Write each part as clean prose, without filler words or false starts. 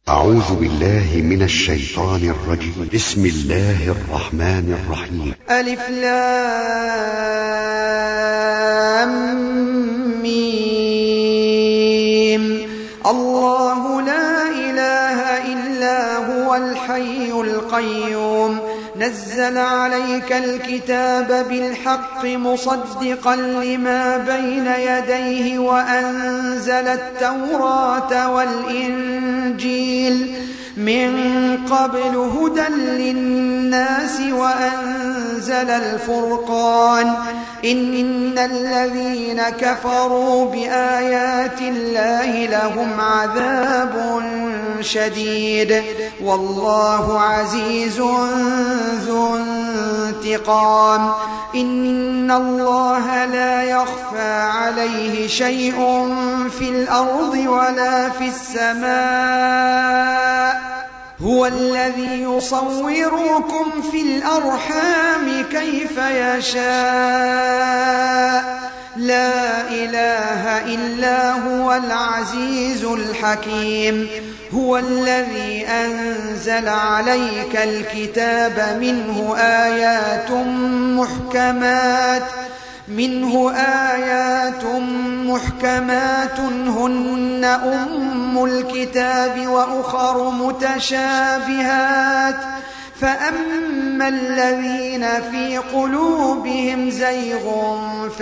أعوذ بالله من الشيطان الرجيم. بسم الله الرحمن الرحيم. ألف لام ميم. الله لا إله إلا هو الحي القيوم نزل عليك الكتاب بالحق مصدقا لما بين يديه وأنزل التوراة والإنجيل من قبل هدى للناس وأنزل الفرقان إن الذين كفروا بآيات الله لهم عذاب شديد والله عزيز ذو انتقام. إن الله لا يخفى عليه شيء في الأرض ولا في السماء هو الذي يصوركم في الأرحام كيف يشاء لا إله إلا هو العزيز الحكيم. هو الذي أنزل عليك الكتاب منه آيات محكمات هن أم الكتاب وأخر متشابهات فأما الذين في قلوبهم زيغ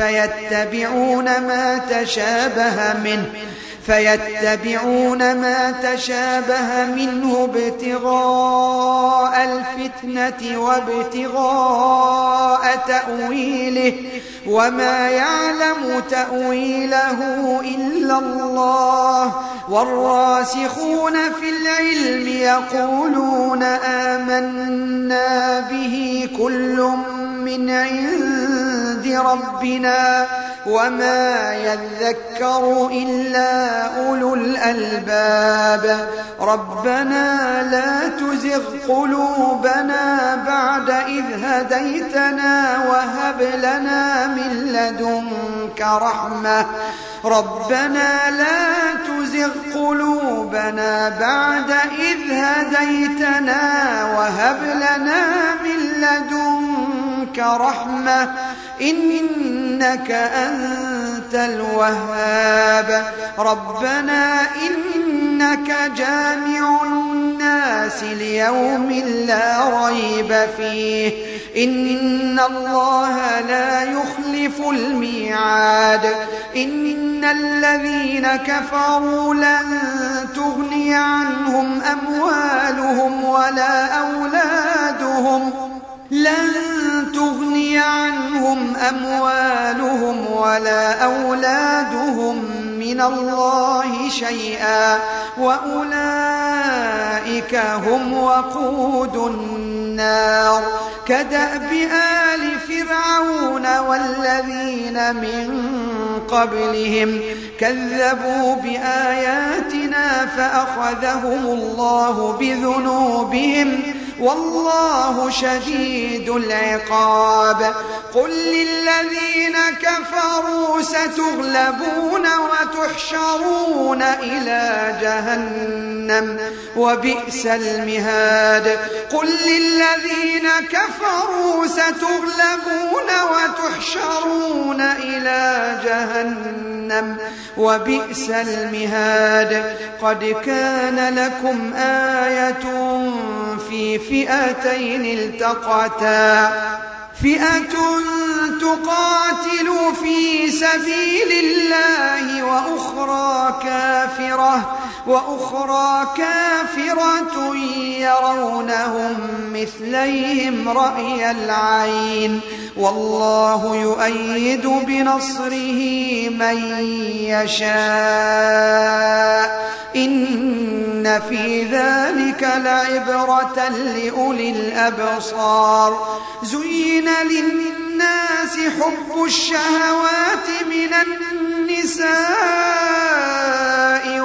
فيتبعون ما تشابه منه ابتغاء الفتنة وابتغاء تأويله وما يعلم تأويله إلا الله والراسخون في العلم يقولون آمنا به كل من عند ربنا وما يذكر إلا أولو الألباب. ربنا لا تزغ قلوبنا بعد إذ هديتنا وهب لنا من لدنك رحمة. ربنا لا تزغ قلوبنا بعد إذ هديتنا وهب لنا من لدنك رحمة إنك أنت الوهاب. ربنا إنك جامع الناس ليوم لا ريب فيه إن الله لا يخلف الميعاد. إن الذين كفروا لن تغني عنهم أموالهم ولا أولادهم من الله شيئا وأولئك هم وقود النار. كدأب آل فرعون والذين من قبلهم كذبوا بآياتنا فأخذهم الله بذنوبهم والله شديد العقاب. قل للذين كفروا ستغلبون وتحشرون إلى جهنم وبئس المهاد. قل للذين كفروا ستغلبون وتحشرون إلى جهنم وبئس المهاد. قد كان لكم آية في فئتين التقتا فئة تقاتل في سبيل الله وأخرى كافرة يرونهم مثليهم رأي العين والله يؤيد بنصره من يشاء إن في ذلك لعبرة لأولي الأبصار. زين للناس حب الشهوات من النساء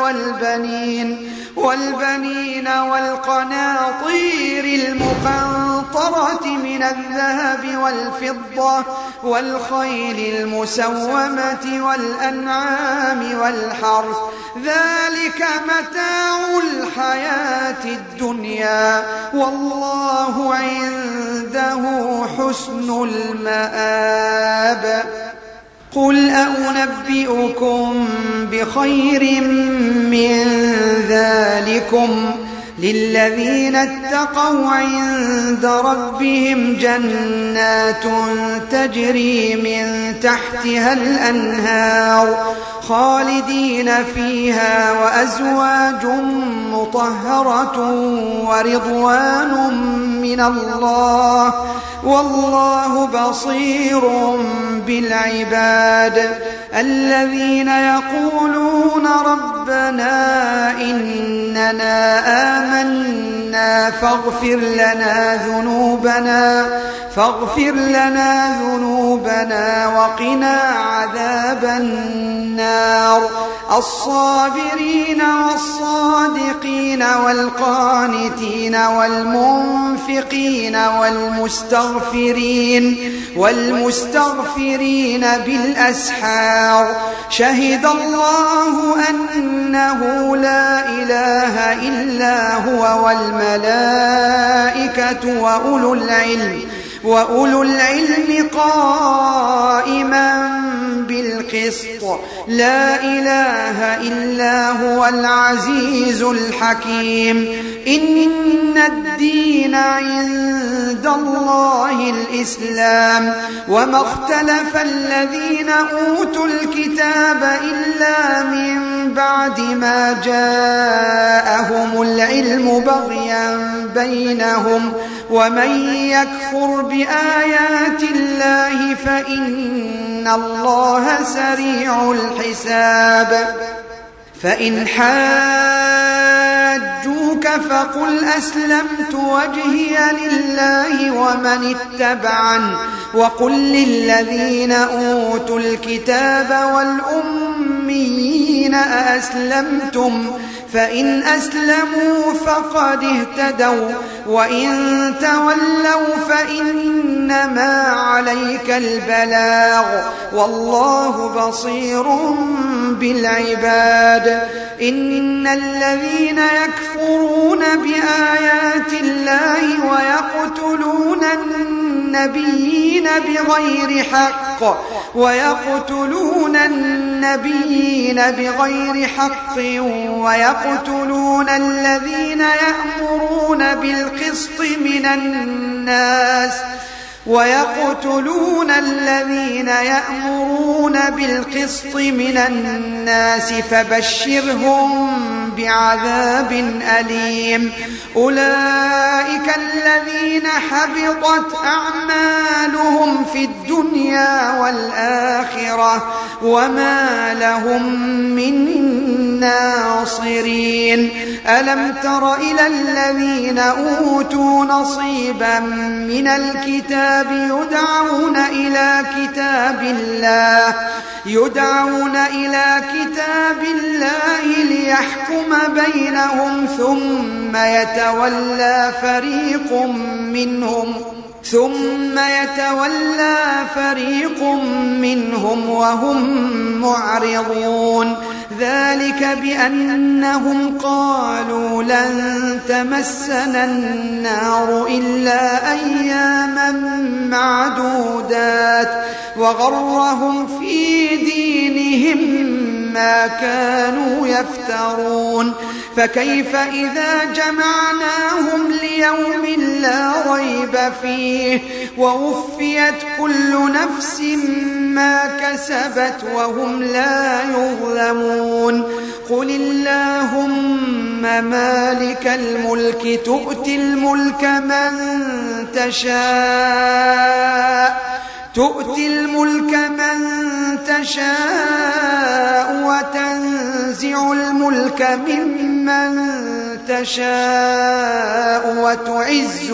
والبنين والقناطير المقنطرة من الذهب والفضة والخيل المسومة والأنعام والحرث ذلك متاع الحياة الحياة الدنيا والله عنده حسن المآب. قل أنبئكم بخير من ذلكم للذين اتقوا عند ربهم جنات تجري من تحتها الأنهار خالدين فيها وأزواج مطهرة ورضوان من الله والله بصير بالعباد. الذين يقولون ربنا إننا آمنا فاغفر لنا ذنوبنا وقنا عذاب النار. الصابرين والصادقين والقانتين والمنفقين والمستغفرين بالأسحار. شهد الله أنه لا إله إلا هو والملائكة وأولو العلم قائما بالقسط. لا إله إلا هو العزيز الحكيم. إن الدين عند الله الإسلام وما اختلف الذين أوتوا الكتاب إلا من بعد ما جاءهم العلم بغيا بينهم ومن يكفر بآيات الله فإن الله سريع الحساب. فإن حاجوك فقل أسلمت وجهي لله ومن اتبعني وقل للذين أوتوا الكتاب والأميين أأسلمتم فإن أسلموا فقد اهتدوا وإن تولوا فإنما عليك البلاغ والله بصير بالعباد. إن الذين يكفرون بآيات الله ويقتلون النبيين بغير حق ويقتلون الذين يأمرون بالقسط من الناس فبشرهم بعذاب أليم. أولئك الذين حبطت أعمالهم في الدنيا والآخرة وما لهم من ناصرين. ألم تر إلى الذين أوتوا نصيبا من الكتاب يدعون إلى كتاب الله ليحكم بينهم ثم يتولى فريق منهم وهم معرضون. ذلك بأنهم قالوا لن تمسنا النار إلا أياما معدودات وغرهم في دينهم ما كانوا يفترون. فكيف إذا جمعناهم ليوم لا ريب فيه ووفيت كل نفس ما كسبت وهم لا يظلمون. قل اللهم مالك الملك تؤتي الملك من تشاء وتنزع الملك ممن تشاء وتعز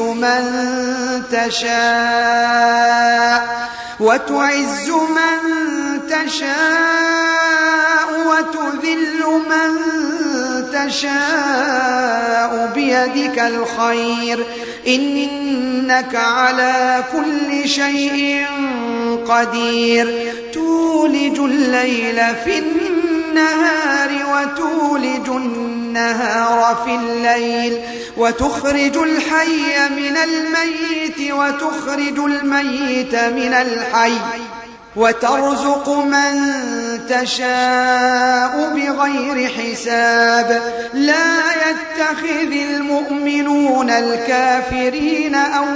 من تشاء وتذل من تشاء بيدك الخير إنك على كل شيء قدير. تولج الليل في النهار وتولج النهار في الليل وتخرج الحي من الميت وتخرج الميت من الحي وترزق من تشاء بغير حساب لا يتخذ المؤمنون الكافرين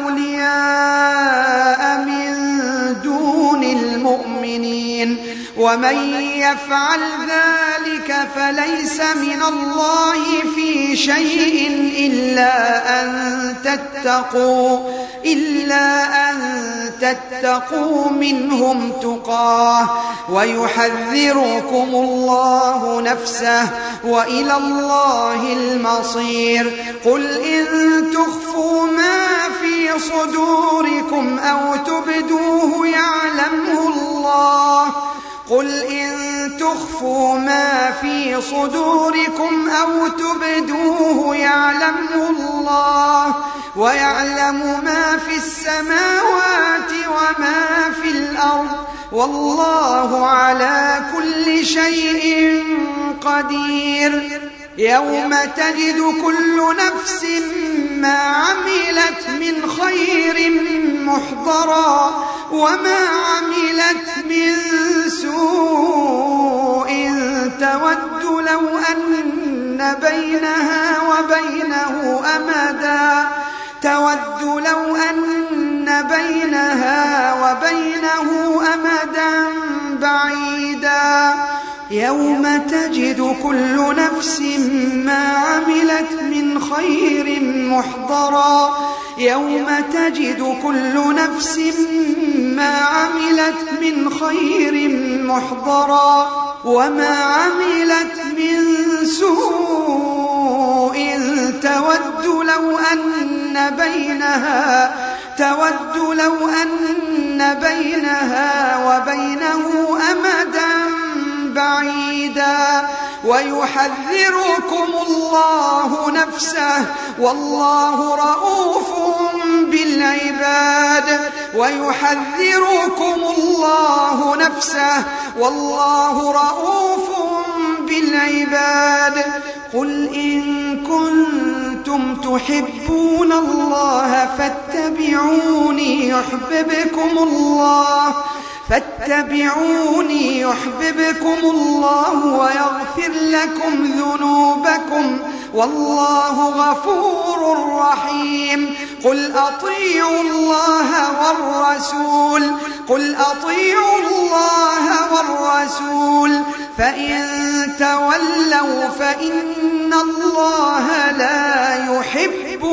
أولياء من دون المؤمنين ومن يفعل ذلك فليس من الله في شيء إلا أن تتقوا منهم تقاه ويحذركم الله نفسه وإلى الله المصير قل إن تخفوا ما في صدوركم أو تبدوه يعلمه الله قل إن تخفوا ما في صدوركم أو تبدوه يعلمه الله ويعلم ما في السماوات وما في الأرض والله على كل شيء قدير يوم تجد كل نفس ما عملت من خير محضرا وما عملت من سوء تود لو أن بينها وبينه أمدا بعيدا يوم تجد كل نفس ما عملت من خير محضرا يوم تجد كل نفس ما عملت من خير محضرا وما عملت من سوء تود لو أن بينها وبينه أمدا بعيدا ويحذركم الله نفسه والله رؤوف بالعباد قل إن كنتم تحبون الله فاتبعوني يحببكم الله ويغفر لكم ذنوبكم والله غفور رحيم قل أطيعوا الله والرسول فإن تولوا فإن الله لا يحب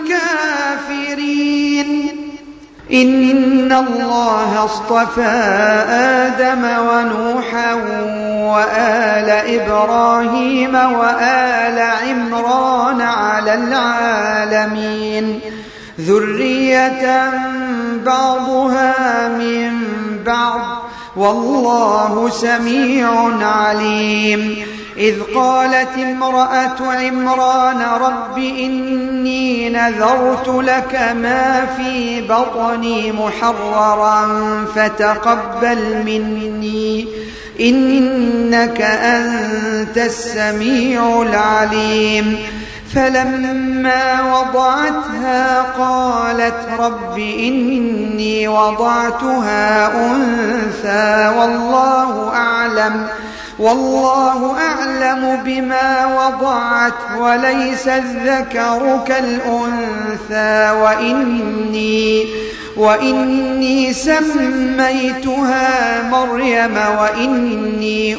الكافرين إن الله اصطفى آدم ونوحا وآل إبراهيم وآل عمران على العالمين ذرية بعضها من بعض والله سميع عليم إذ قالت امرأة عمران رب إني نذرت لك ما في بطني محررا فتقبل مني إنك أنت السميع العليم فلما وضعتها قالت رب إني وضعتها أنثى والله أعلم بما وضعت وليس الذكر كالأنثى وإني سميتها مريم وإني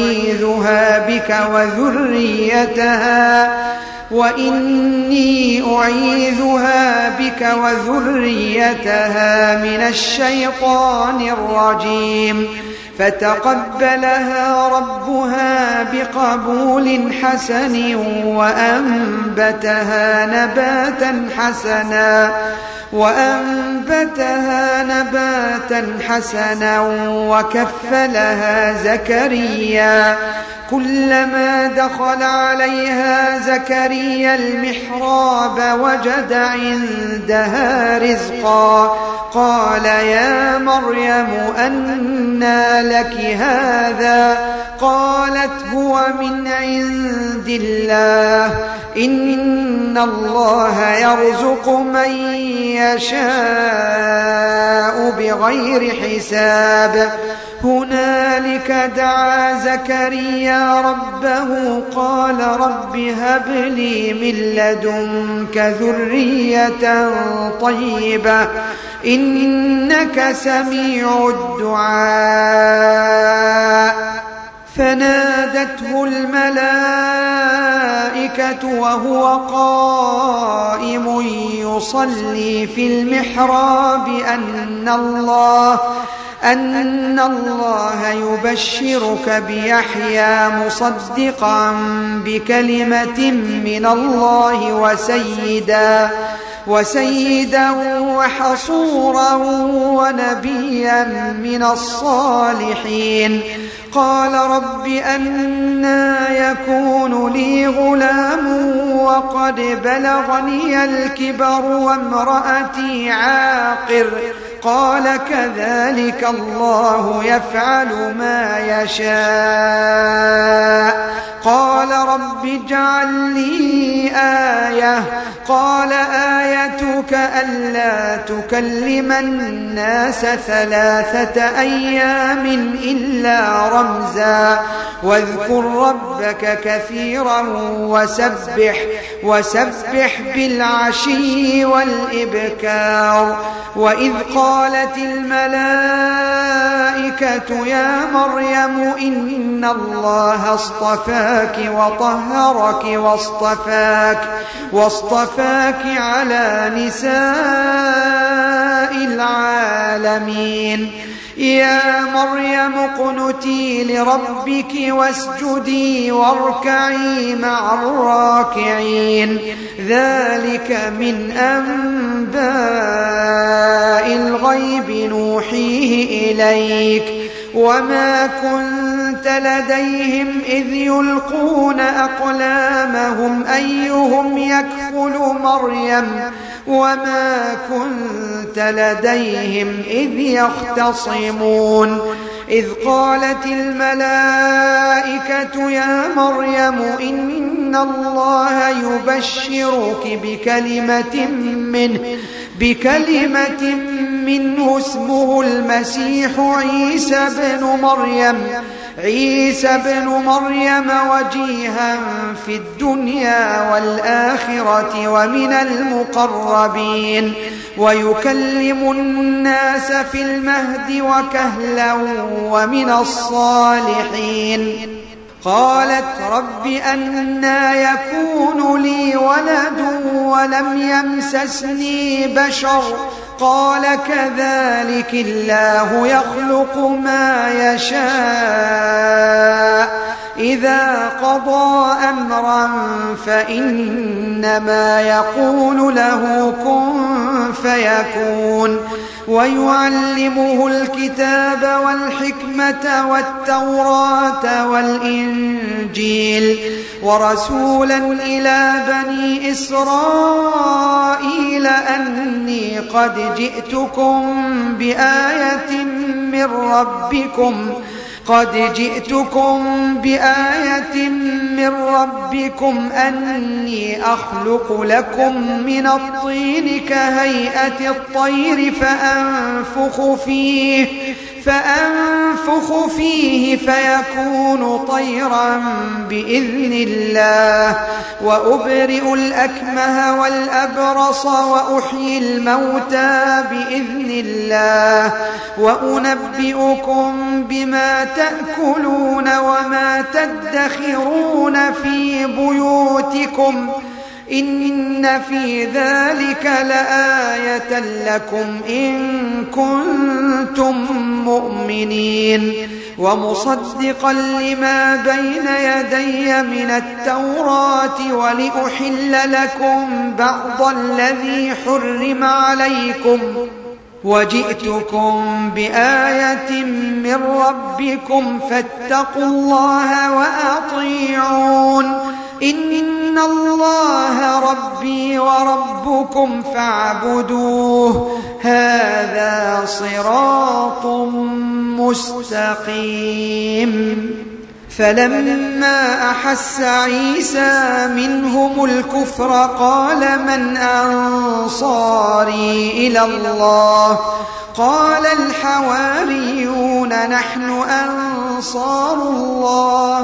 أعيذها بك وذريتها من الشيطان الرجيم فتقبلها ربها بقبول حسن وأنبتها نباتا حسنا وكفلها زكريا كلما دخل عليها زكريا المحراب وجد عندها رزقا قال يا مريم أنى لك هذا؟ قالت هو من عند الله إن الله يرزق من يشاء بغير حساب. هنالك دعا زكريا ربه قال رب هب لي من لدنك ذرية طيبة إنك سميع الدعاء. فنادته الملائكة وهو قائم يصلي في المحراب أن الله يبشرك بيحيى مصدقا بكلمة من الله وسيدا وحصورا ونبيا من الصالحين. قال رب أنى يكون لي غلام وقد بلغني الكبر وامرأتي عاقر؟ قال كذلك الله يفعل ما يشاء. قال رب اجعل لي آية. قال آيتك ألا تكلم الناس 3 أيام إلا رمزا واذكر ربك كثيرا وسبح بالعشي والإبكار. وإذ قالت الملائكة يا مريم إن الله اصطفاك وطهرك واصطفاك على نساء العالمين. يا مريم اقنتي لربك واسجدي واركعي مع الراكعين. ذلك من أنباء الغيب نوحيه إليك وما كنت لديهم إذ يلقون أقلامهم أيهم يكفل مريم وما كنت لديهم إذ يختصمون. إذ قالت الملائكة يا مريم إن الله يبشرك بكلمة منه اسمه المسيح عيسى بن مريم وجيها في الدنيا والآخرة ومن المقربين ويكلم الناس في المهد وكهلا ومن الصالحين. قالت رب أنى يكون لي ولد ولم يمسسني بشر؟ قال كذلك الله يخلق ما يشاء إذا قضى أمرا فإنما يقول له كن فيكون. ويعلمه الكتاب والحكمة والتوراة والإنجيل ورسولا إلى بني إسرائيل أني قد جئتكم بآية من ربكم أني أخلق لكم من الطين كهيئة الطير فأنفخ فيه فيكون طيرا بإذن الله وأبرئ الأكمه والأبرص وأحيي الموتى بإذن الله وأنبئكم بما تأكلون وما تدخرون في بيوتكم إن في ذلك لآية لكم إن كنتم مؤمنين. ومصدقا لما بين يدي من التوراة ولأحل لكم بعض الذي حرم عليكم وجئتكم بآية من ربكم فاتقوا الله وأطيعون. إن إن الله ربي وربكم فاعبدوه هذا صراط مستقيم فلما أحس عيسى منهم الكفر قال من أنصاري إلى الله قال الحواريون نحن أنصار الله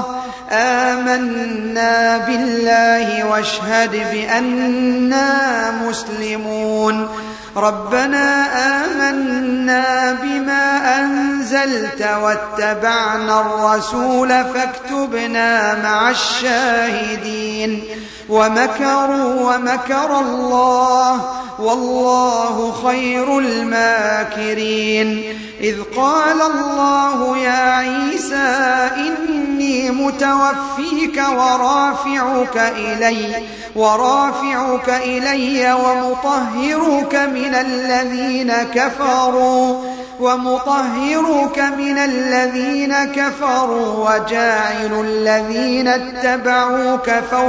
آمنا بالله واشهد بأننا مسلمون ربنا آمنا بما أنزلت واتبعنا الرسول فاكتبنا مع الشاهدين ومكروا ومكر الله والله خير الماكرين إذ قال الله يا عيسى إني متوفيك ورافعك إلي ومطهرك من الذين كفروا وجاعل الذين اتبعوك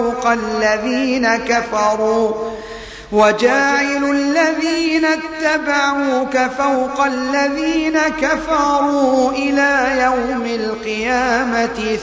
فوق الذين كفروا إلى يوم القيامة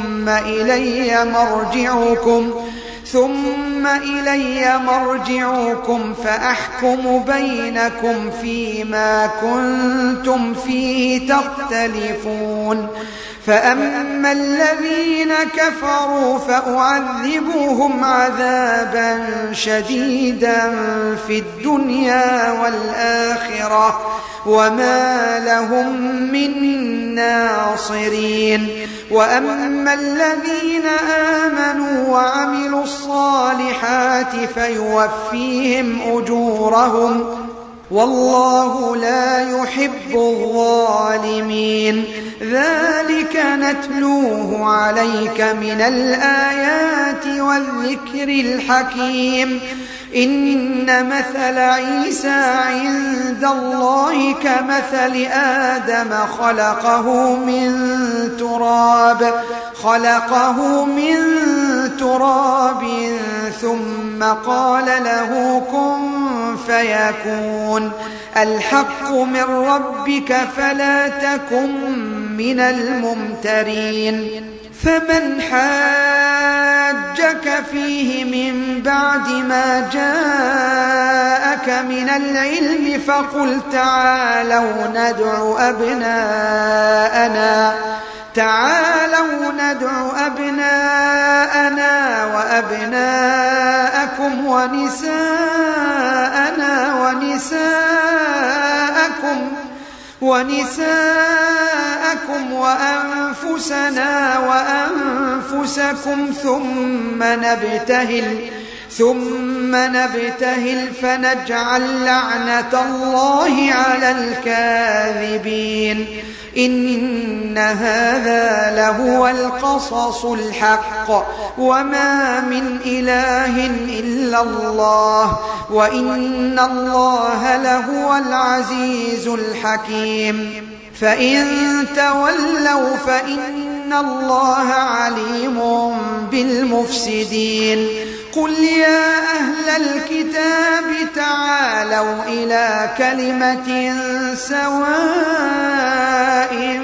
ثم إلي مرجعكم فأحكم بينكم فيما كنتم فيه تختلفون فأما الذين كفروا فأعذبهم عذابا شديدا في الدنيا والآخرة وما لهم من ناصرين وأما الذين آمنوا وعملوا الصالحات فيوفيهم أجورهم والله لا يحب الظالمين ذلك نتلوه عليك من الآيات والذكر الحكيم إن مثل عيسى عند الله كمثل آدم خلقه من تراب ثم قال له كن فيكون الحق من ربك فلا تكن من الممترين فمن حاجك فيه من بعد ما جاءك من العلم فقل تعالوا ندع أبناءنا وأبناءكم ونساءكم وأنفسنا وأنفسكم ثم نبتهل فنجعل لعنة الله على الكاذبين إن هذا لهو القصص الحق وما من إله إلا الله وإن الله لهو العزيز الحكيم فإن تولوا فإن الله عليم بالمفسدين قل يا أهل الكتاب تعالوا إلى كلمة سواء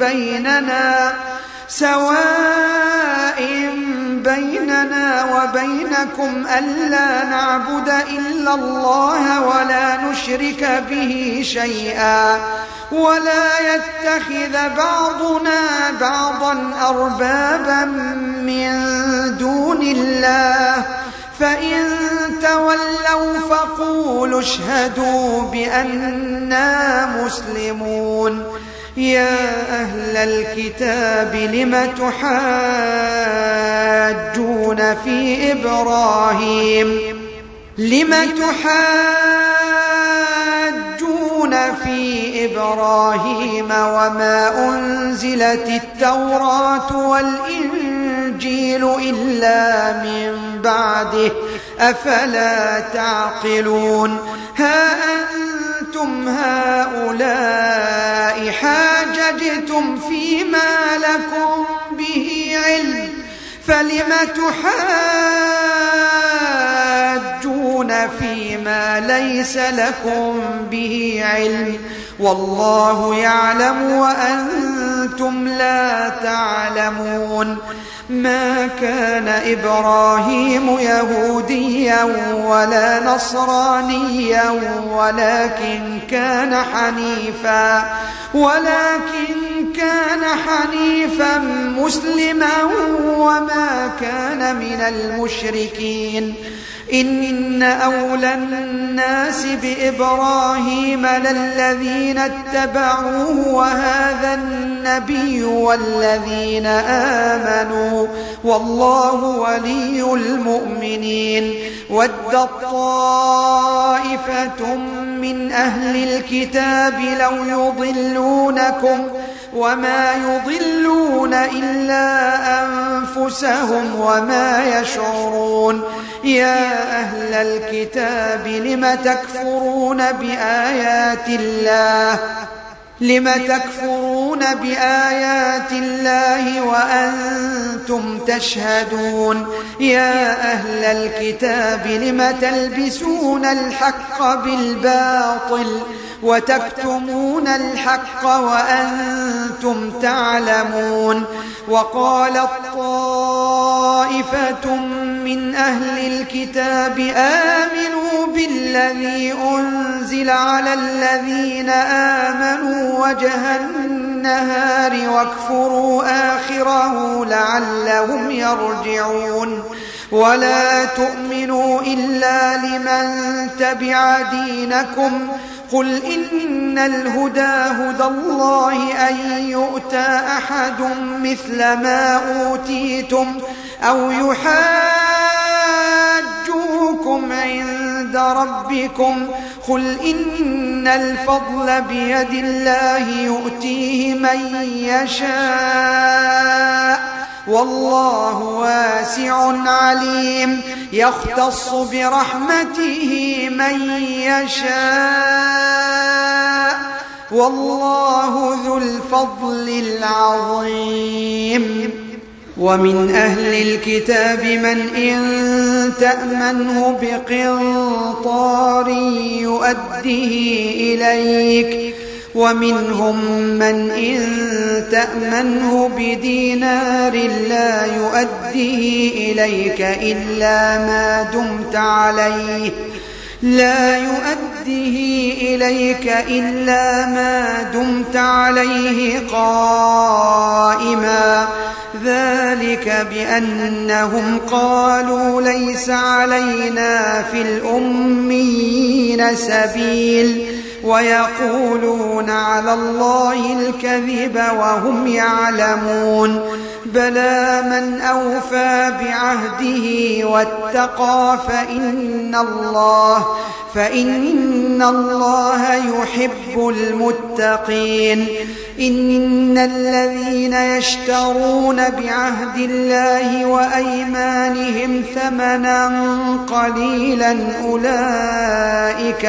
بيننا وبينكم ألا نعبد إلا الله ولا نشرك به شيئا ولا يتخذ بعضنا بعضا أربابا من دون الله فإن تولوا فقولوا اشهدوا بأننا مسلمون يا أهل الكتاب لم تحاجون في إبراهيم وما أنزلت التوراة والإنجيل إلا من بعده أفلا تعقلون ها أنتم هؤلاء حاججتم فيما لكم به علم فلم تحاجون تجادلون فيما ليس لكم به علم والله يعلم وأنتم لا تعلمون ما كان إبراهيم يهوديا ولا نصرانيا ولكن كان حنيفا مسلما وما كان من المشركين إن أولى الناس بإبراهيم للذين اتبعوه وهذا النبي والذين آمنوا والله ولي المؤمنين ود طائفة من أهل الكتاب لو يضلونكم وما يضلون إلا أنفسهم وما يشعرون يا أهل الكتاب لم تكفرون بآيات الله وأنتم تشهدون يا أهل الكتاب لم تلبسون الحق بالباطل وتكتمون الحق وأنتم تعلمون وقالت طائفة من أهل الكتاب آمنوا بالذي أنزل على الذين آمنوا وجه النهار واكفروا آخره لعلهم يرجعون ولا تؤمنوا إلا لمن تبع دينكم قل إن الهدى هدى الله أن يؤتى أحد مثل ما أوتيتم أو يحاجوكم عند ربكم قل إن الفضل بيد الله يؤتيه من يشاء والله واسع عليم يختص برحمته من يشاء والله ذو الفضل العظيم ومن أهل الكتاب من إن تأمنه بقنطار يؤديه إليك ومنهم من إن تأمنه بدينار لا يؤديه إليك إلا ما دمت عليه قائما ذلك بأنهم قالوا ليس علينا في الأميين سبيل ويقولون على الله الكذب وهم يعلمون بلى من أوفى بعهده واتقى فإن الله يحب المتقين إن الذين يشترون بعهد الله وأيمانهم ثمنا قليلا أولئك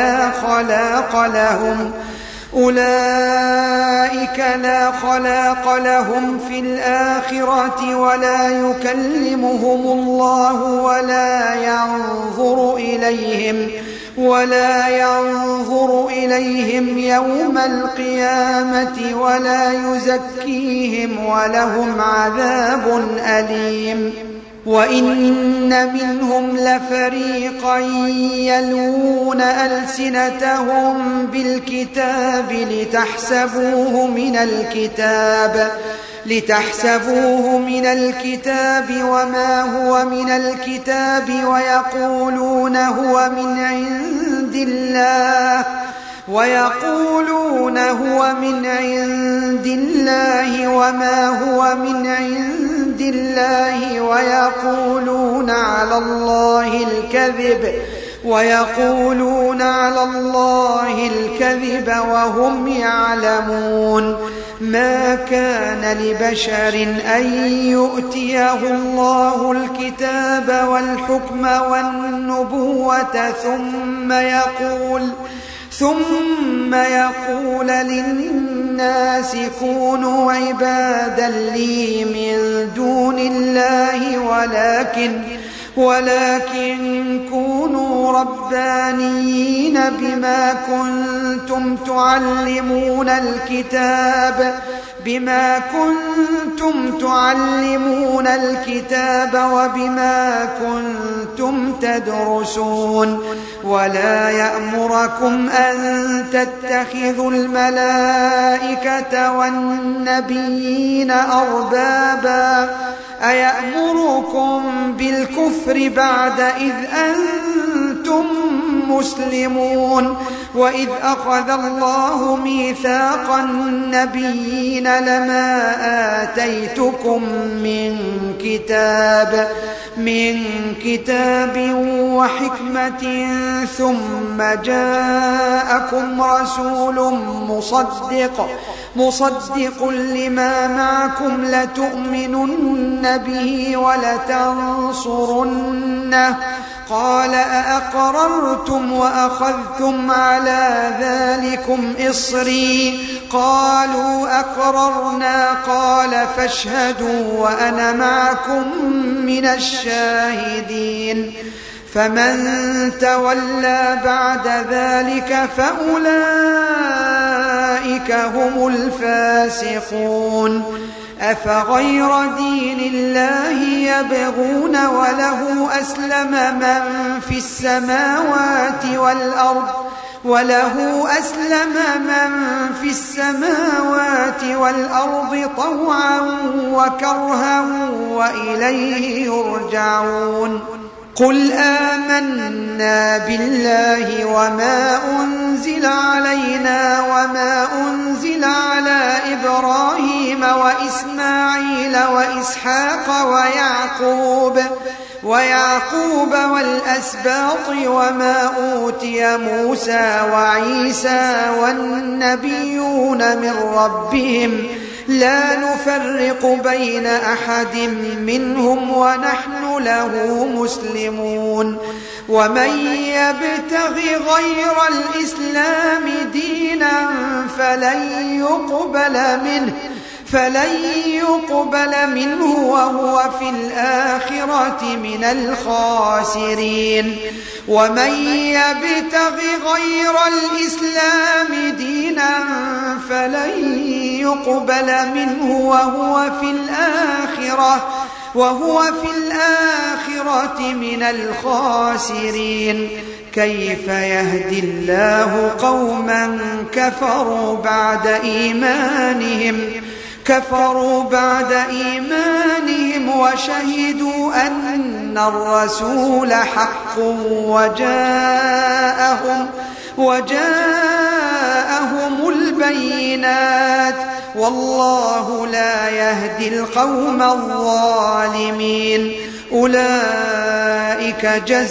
لا خلاق لهم في الآخرة ولا يكلمهم الله ولا ينظر إليهم يوم القيامة ولا يزكيهم ولهم عذاب أليم وإن منهم لفريقا يلوون ألسنتهم بالكتاب لتحسبوه من الكتاب وما هو من الكتاب ويقولون هو من عند الله وما هو من عند الله ويقولون على الله الكذب وهم يعلمون ما كان لبشر أن يؤتيه الله الكتاب والحكم والنبوة ثم يقول للناس كونوا عبادا لي من دون الله ولكن كونوا ربانيين بما كنتم تعلمون الكتاب وبما كنتم تدرسون ولا يأمركم أن تتخذوا الملائكة والنبيين أربابا أيأمركم بالكفر بعد إذ أنتم مسلمون وإذ أخذ الله ميثاق النبيين لما آتيتكم من كتاب وحكمة ثم جاءكم رسول مصدق لما معكم لتؤمنن به ولتنصرنه قال أأقررتم وأخذتم على ذلكم إصري قالوا أقررنا قال فاشهدوا وأنا معكم من الشاهدين فمن تولى بعد ذلك فأولئك هم الفاسقون أفغير دين الله يبغون وله أسلم من في السماوات والأرض طوعا وكرها وإليه يرجعون قل آمنا بالله وما أنزل علينا وما أنزل على إبراهيم وإسماعيل وإسحاق ويعقوب والأسباط وما أوتي موسى وعيسى والنبيون من ربهم لا نفرق بين أحد منهم ونحن له مسلمون ومن يبتغ غير الإسلام دينا فلن يقبل منه وهو في الآخرة من الخاسرين ومن يبتغ غير الإسلام دينا فلن يقبل منه وهو في الآخرة من الخاسرين كيف يهدي الله قوما كفروا بعد إيمانهم وشهدوا أن الرسول حق وجاءهم البينات والله لا يهدي القوم الظالمين أولئك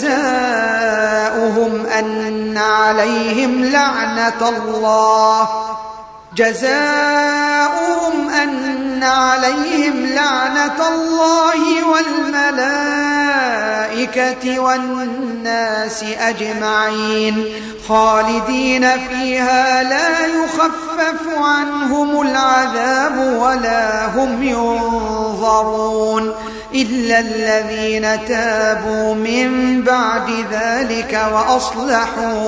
جزاؤهم أن عليهم لعنة الله والملائكة والناس أجمعين خالدين فيها لا يخفف عنهم العذاب ولا هم ينظرون إلا الذين تابوا من بعد ذلك وأصلحوا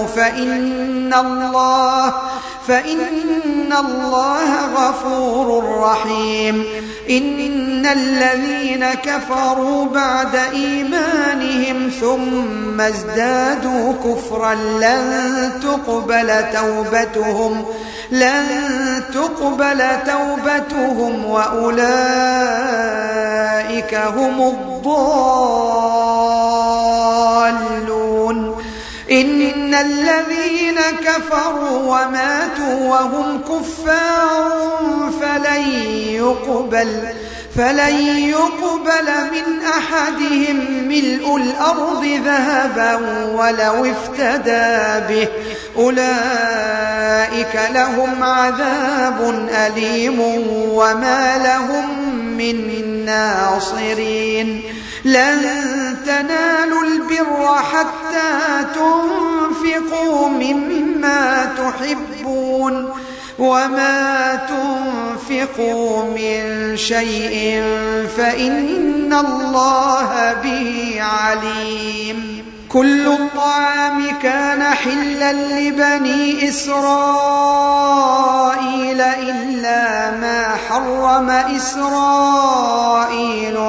فإن الله غفور رحيم إن الذين كفروا بعد إيمانهم ثم ازدادوا كفرا لن تقبل توبتهم وأولئك هم الضالون إن الذين كفروا وماتوا وهم كفار فلن يقبل من أحدهم ملء الأرض ذهبا ولو افتدى به أولئك لهم عذاب أليم وما لهم من ناصرين لن تنالوا البر حتى تنفقوا مما تحبون وما تنفقوا من شيء فإن الله به عليم كل الطعام حلا لبني إسرائيل إلا ما حرم إسرائيل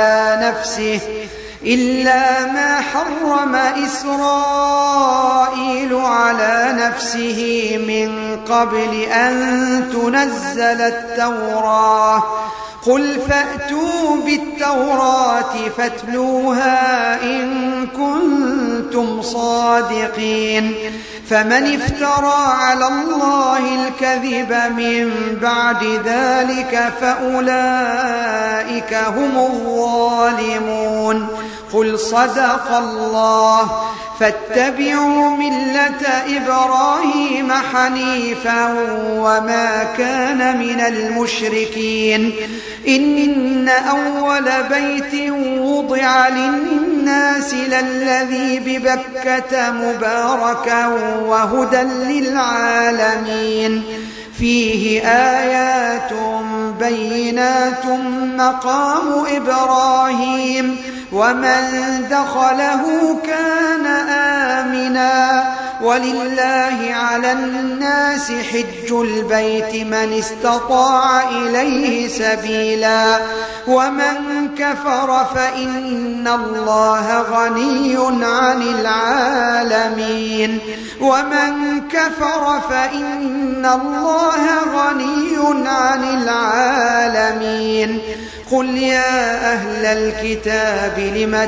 على نفسه من قبل أن تنزل التوراة قل فأتوا بالتوراة فاتلوها إن كنتم صادقين فمن افترى على الله الكذب من بعد ذلك فأولئك هم الظالمون قل صدق الله فاتبعوا ملة إبراهيم حنيفا وما كان من المشركين إن أول بيت وضع للناس للذي ببكة مباركا وهدى للعالمين فيه آيات بينات مقام إبراهيم ومن دخله كان آمنا ولله على الناس حج البيت من استطاع إليه سبيلا ومن كفر فإن الله غني عن العالمين قل يا أهل الكتاب لم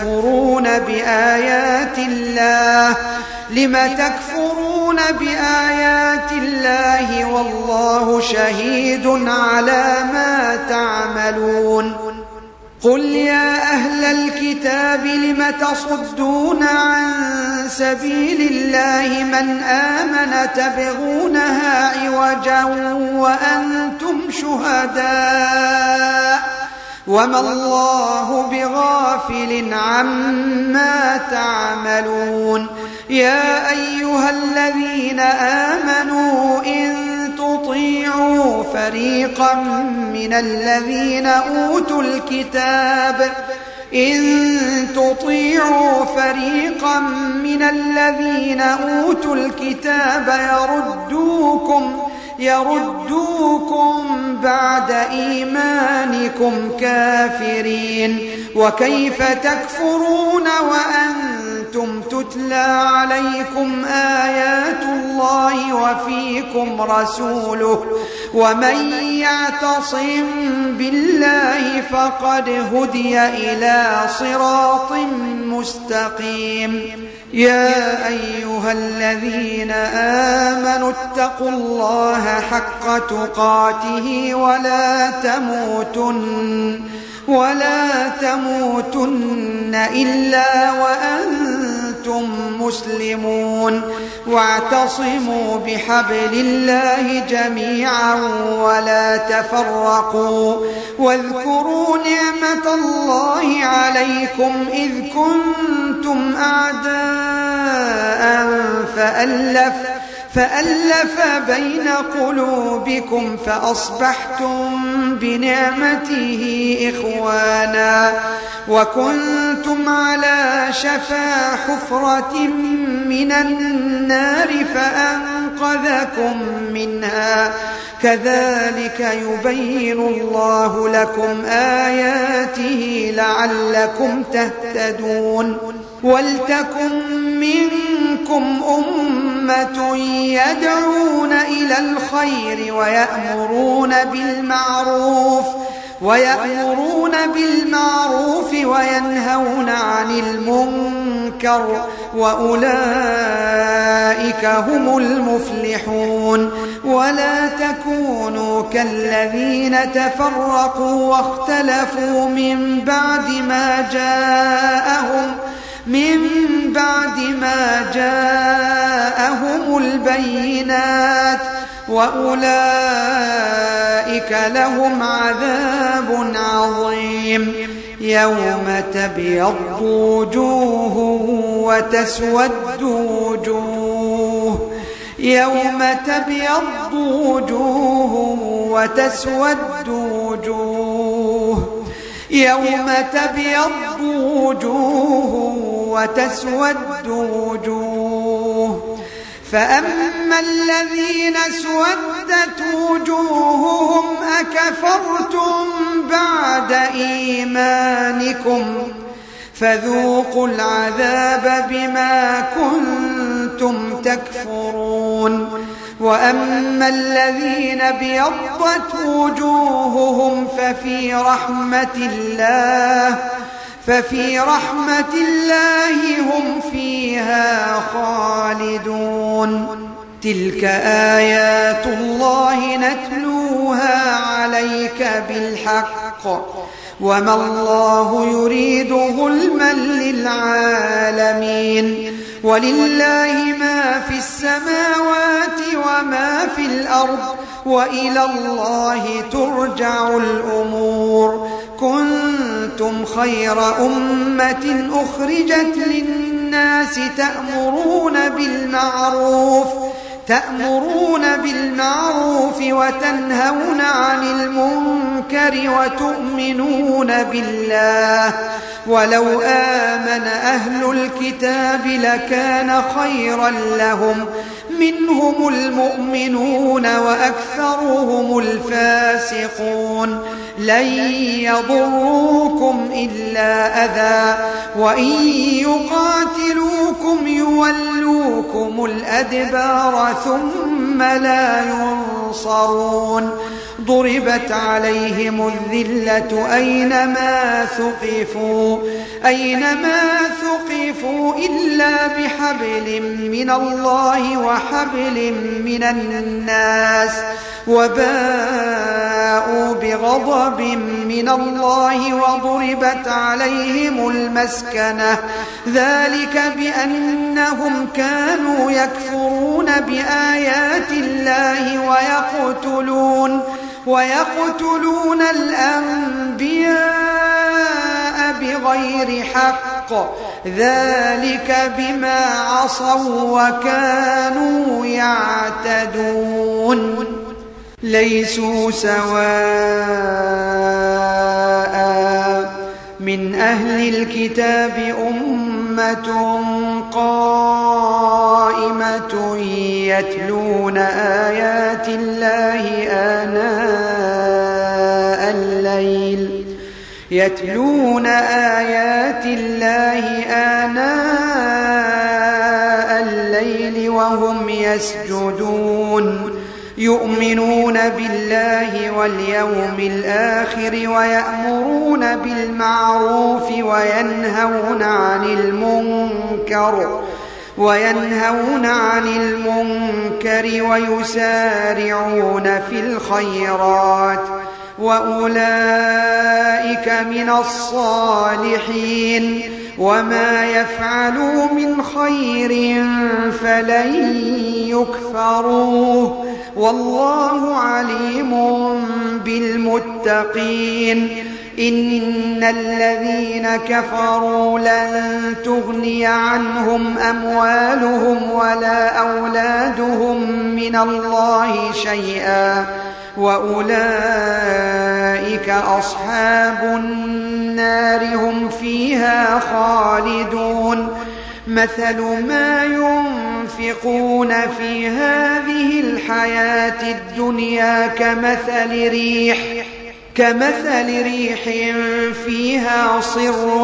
تكفرون بآيات الله والله شهيد على ما تعملون قل يا أهل الكتاب لم تصدون عن سبيل الله من آمن تبغونها عوجا وأنتم شهداء وما الله بغافل عما تعملون يا أيها الذين آمنوا إن تطيعوا فريقا من الذين أوتوا الكتاب يردوكم بعد إيمانكم كافرين وكيف تكفرون وأنتم تتلى عليكم آيات الله وفيكم رسوله ومن يعتصم بالله فقد هدي إلى صراط مستقيم يا أيها الذين آمنوا اتقوا الله حق تقاته ولا تموتن إلا وأنتم مسلمون واعتصموا بحبل الله جميعا ولا تفرقوا واذكروا نعمة الله عليكم إذ كنتم أعداء فألف بين قلوبكم فأصبحتم بنعمته إخوانا وكنتم على شفا حفرة من النار فأنقذكم منها كذلك يبين الله لكم آياته لعلكم تهتدون ولتكن منكم أمة يدعون إلى الخير ويأمرون بالمعروف وينهون عن المنكر وأولئك هم المفلحون ولا تكونوا كالذين تفرقوا واختلفوا من بعد ما جاءهم البينات وأولئك لهم عذاب عظيم يوم تبيض وجوه وتسود وجوه يوم تبيض وجوه وتسود وجوه فأما الذين اسودت وجوههم أكفرتم بعد إيمانكم فذوقوا العذاب بما كنتم تكفرون وأما الذين ابيضت وجوههم ففي رحمة الله هم فيها خالدون تلك آيات الله نتلوها عليك بالحق وما الله يريد ظلما للعالمين ولله ما في السماوات وما في الأرض وإلى الله ترجع الأمور كنتم خير أمة أخرجت للناس تأمرون بالمعروف وتنهون عن المنكر وتؤمنون بالله ولو آمن أهل الكتاب لكان خيرا لهم منهم المؤمنون وأكثرهم الفاسقون لن يضروكم إلا أذى وإن يقاتلوكم يولوكم الأدبار ثم لا ينصرون ضربت عليهم الذلة أينما ثقفوا إلا بحبل من الله وحبل من الناس وباءوا بغضب من الله وضربت عليهم المسكنة ذلك بأنهم كانوا يكفرون بآيات الله ويقتلون الأنبياء بغير حق ذلك بما عصوا وكانوا يعتدون ليسوا سواء من أهل الكتاب أمة قائمة يتلون آيات الله آناء الليل وهم يسجدون يؤمنون بالله واليوم الآخر ويأمرون بالمعروف وينهون عن المنكر ويسارعون في الخيرات وأولئك من الصالحين وما يفعلوا من خير فلن يكفروه والله عليم بالمتقين إن الذين كفروا لن تغني عنهم أموالهم ولا أولادهم من الله شيئا وأولئك أصحاب النار هم فيها خالدون مثل ما ينفقون في هذه الحياة الدنيا كمثل ريح فيها صر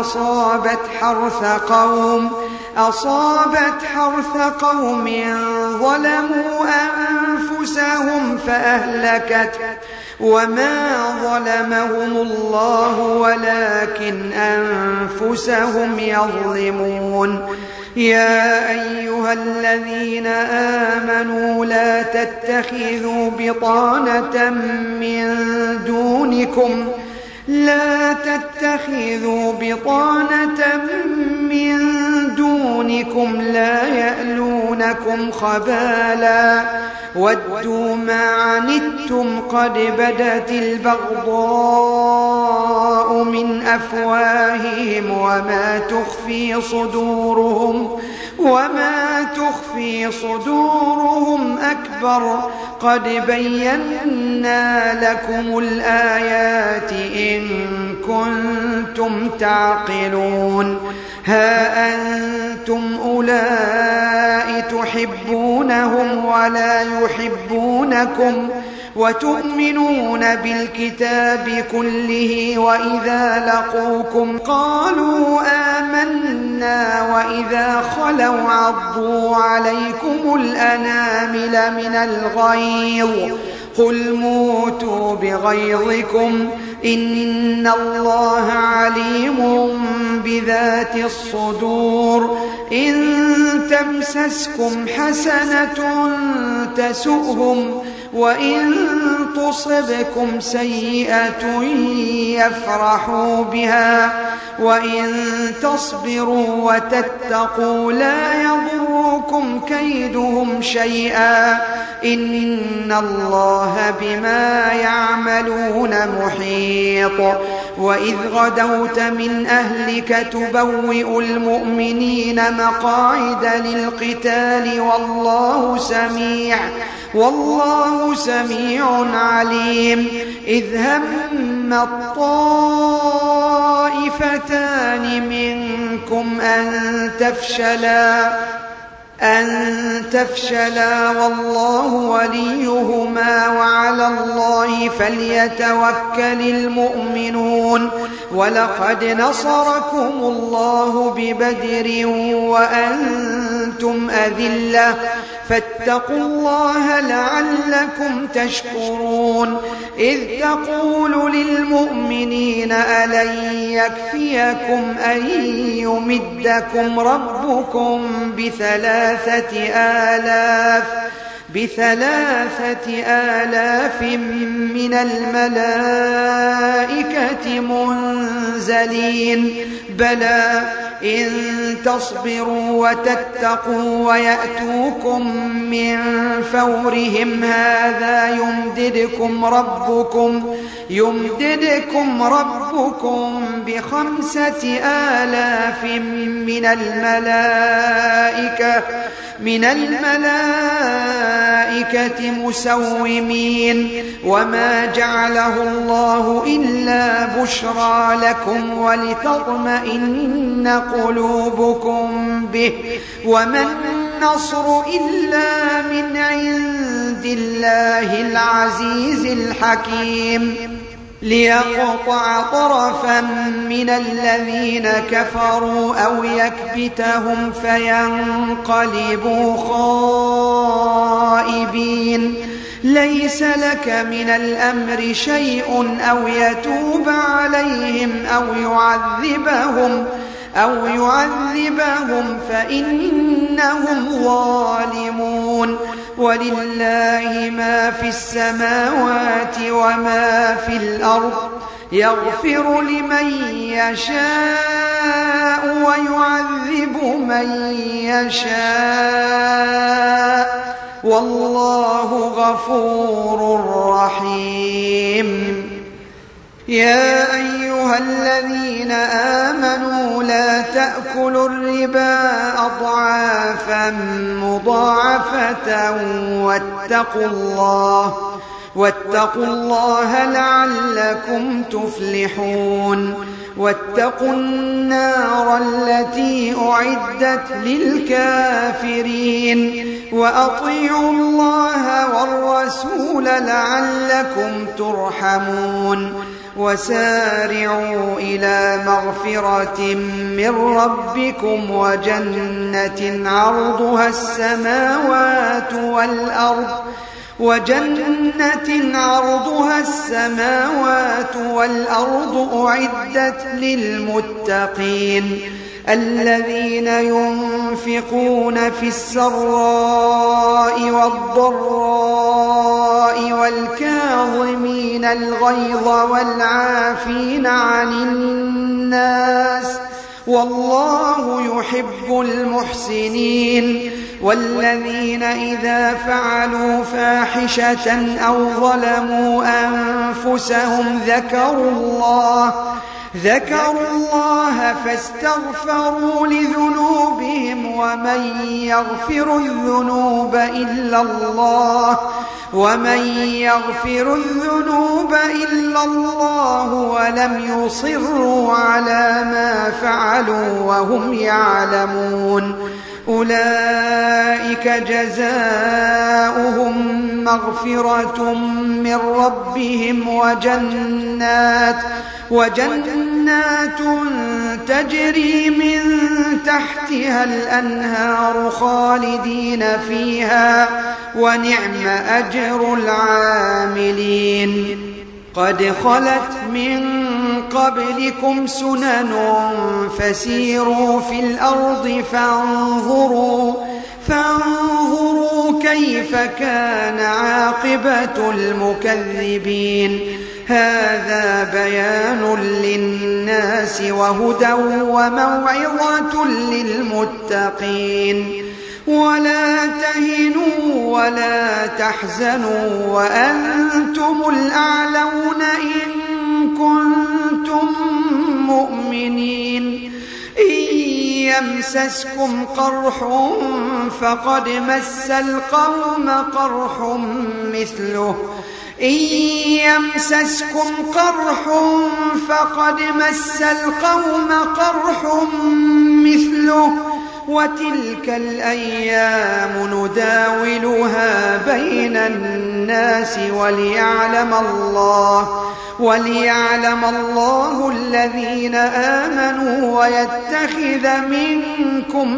أصابت حرث قوم ظلموا أنفسهم فأهلكت وما ظلمهم الله ولكن أنفسهم يظلمون يا أيها الذين آمنوا لا تتخذوا بطانة من دونكم لا يألونكم خبالا ودوا ما عنتم قد بدت البغضاء من أفواههم وما تخفي صدورهم أكبر قد بينا لكم الآيات إن كنتم تعقلون ها أنتم أولئك تحبونهم ولا يحبونكم وتؤمنون بالكتاب كله وإذا لقوكم قالوا آمنا وإذا خلوا عضوا عليكم الأنامل من الغيظ قل موتوا بغيظكم إن الله عليم بذات الصدور إن تمسسكم حسنة تسؤهم وإن تصبكم سيئة يفرحوا بها وإن تصبروا وتتقوا لا يضركم كيدهم شيئا إن الله بما يعملون محيط وإذ غدوت من أهلك تبوئ المؤمنين مقاعد للقتال والله سميع عليم إذ هم الطائفتان منكم أن تفشلا والله وليهما وعلى الله فليتوكل المؤمنون ولقد نصركم الله ببدر وأنتم أذلة فاتقوا الله لعلكم تشكرون إذ تقول للمؤمنين ألن يكفيكم أن يمدكم ربكم ب3,000 من الملائكة منزلين بلى إن تصبروا وتتقوا ويأتوكم من فورهم هذا يمددكم ربكم ب5,000 من الملائكة مسومين وما جعله الله إلا بشرى لكم ولتطمئن قلوبكم به وما النصر إلا من عند الله العزيز الحكيم ليقطع طرفا من الذين كفروا أو يكبتهم فينقلبوا خائبين ليس لك من الأمر شيء أو يتوب عليهم أو يعذبهم فإنهم ظالمون ولله ما في السماوات وما في الأرض يغفر لمن يشاء ويعذب من يشاء والله غفور رحيم يا أيها الذين آمنوا لا تأكلوا الربا أضعافا مضاعفة واتقوا الله لعلكم تفلحون واتقوا النار التي أعدت للكافرين وأطيعوا الله والرسول لعلكم ترحمون وسارعوا إلى مغفرة من ربكم وجنة عرضها السماوات والأرض أعدت للمتقين الذين ينفقون في السراء والضراء والكاظمين الغيظ والعافين عن الناس والله يحب المحسنين والذين إذا فعلوا فاحشة أو ظلموا أنفسهم ذكروا الله فاستغفروا لذنوبهم ومن يغفر الذنوب إلا الله ولم يصروا على ما فعلوا وهم يعلمون أولئك جزاؤهم مغفرة من ربهم وجنات تجري من تحتها الأنهار خالدين فيها ونعم أجر العاملين. قد خلت من قبلكم سنن فسيروا في الأرض فانظروا كيف كان عاقبة المكذبين. هذا بيان للناس وهدى وموعظة للمتقين. ولا تهنوا ولا تحزنوا وأنتم الأعلون إن كنتم مؤمنين. إن يمسسكم قرح فقد مس القوم قرح مثله وتلك الأيام نداولها بين الناس وليعلم الله الذين آمنوا ويتخذ منكم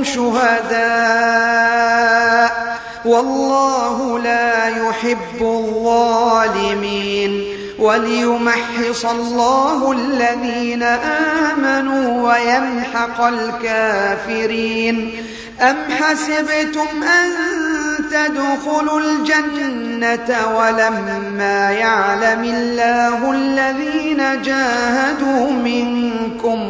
شهداء والله لا يحب الظالمين. وليمحص الله الذين آمنوا ويمحق الكافرين. أم حسبتم أن تدخلوا الجنة ولما يعلم الله الذين جاهدوا منكم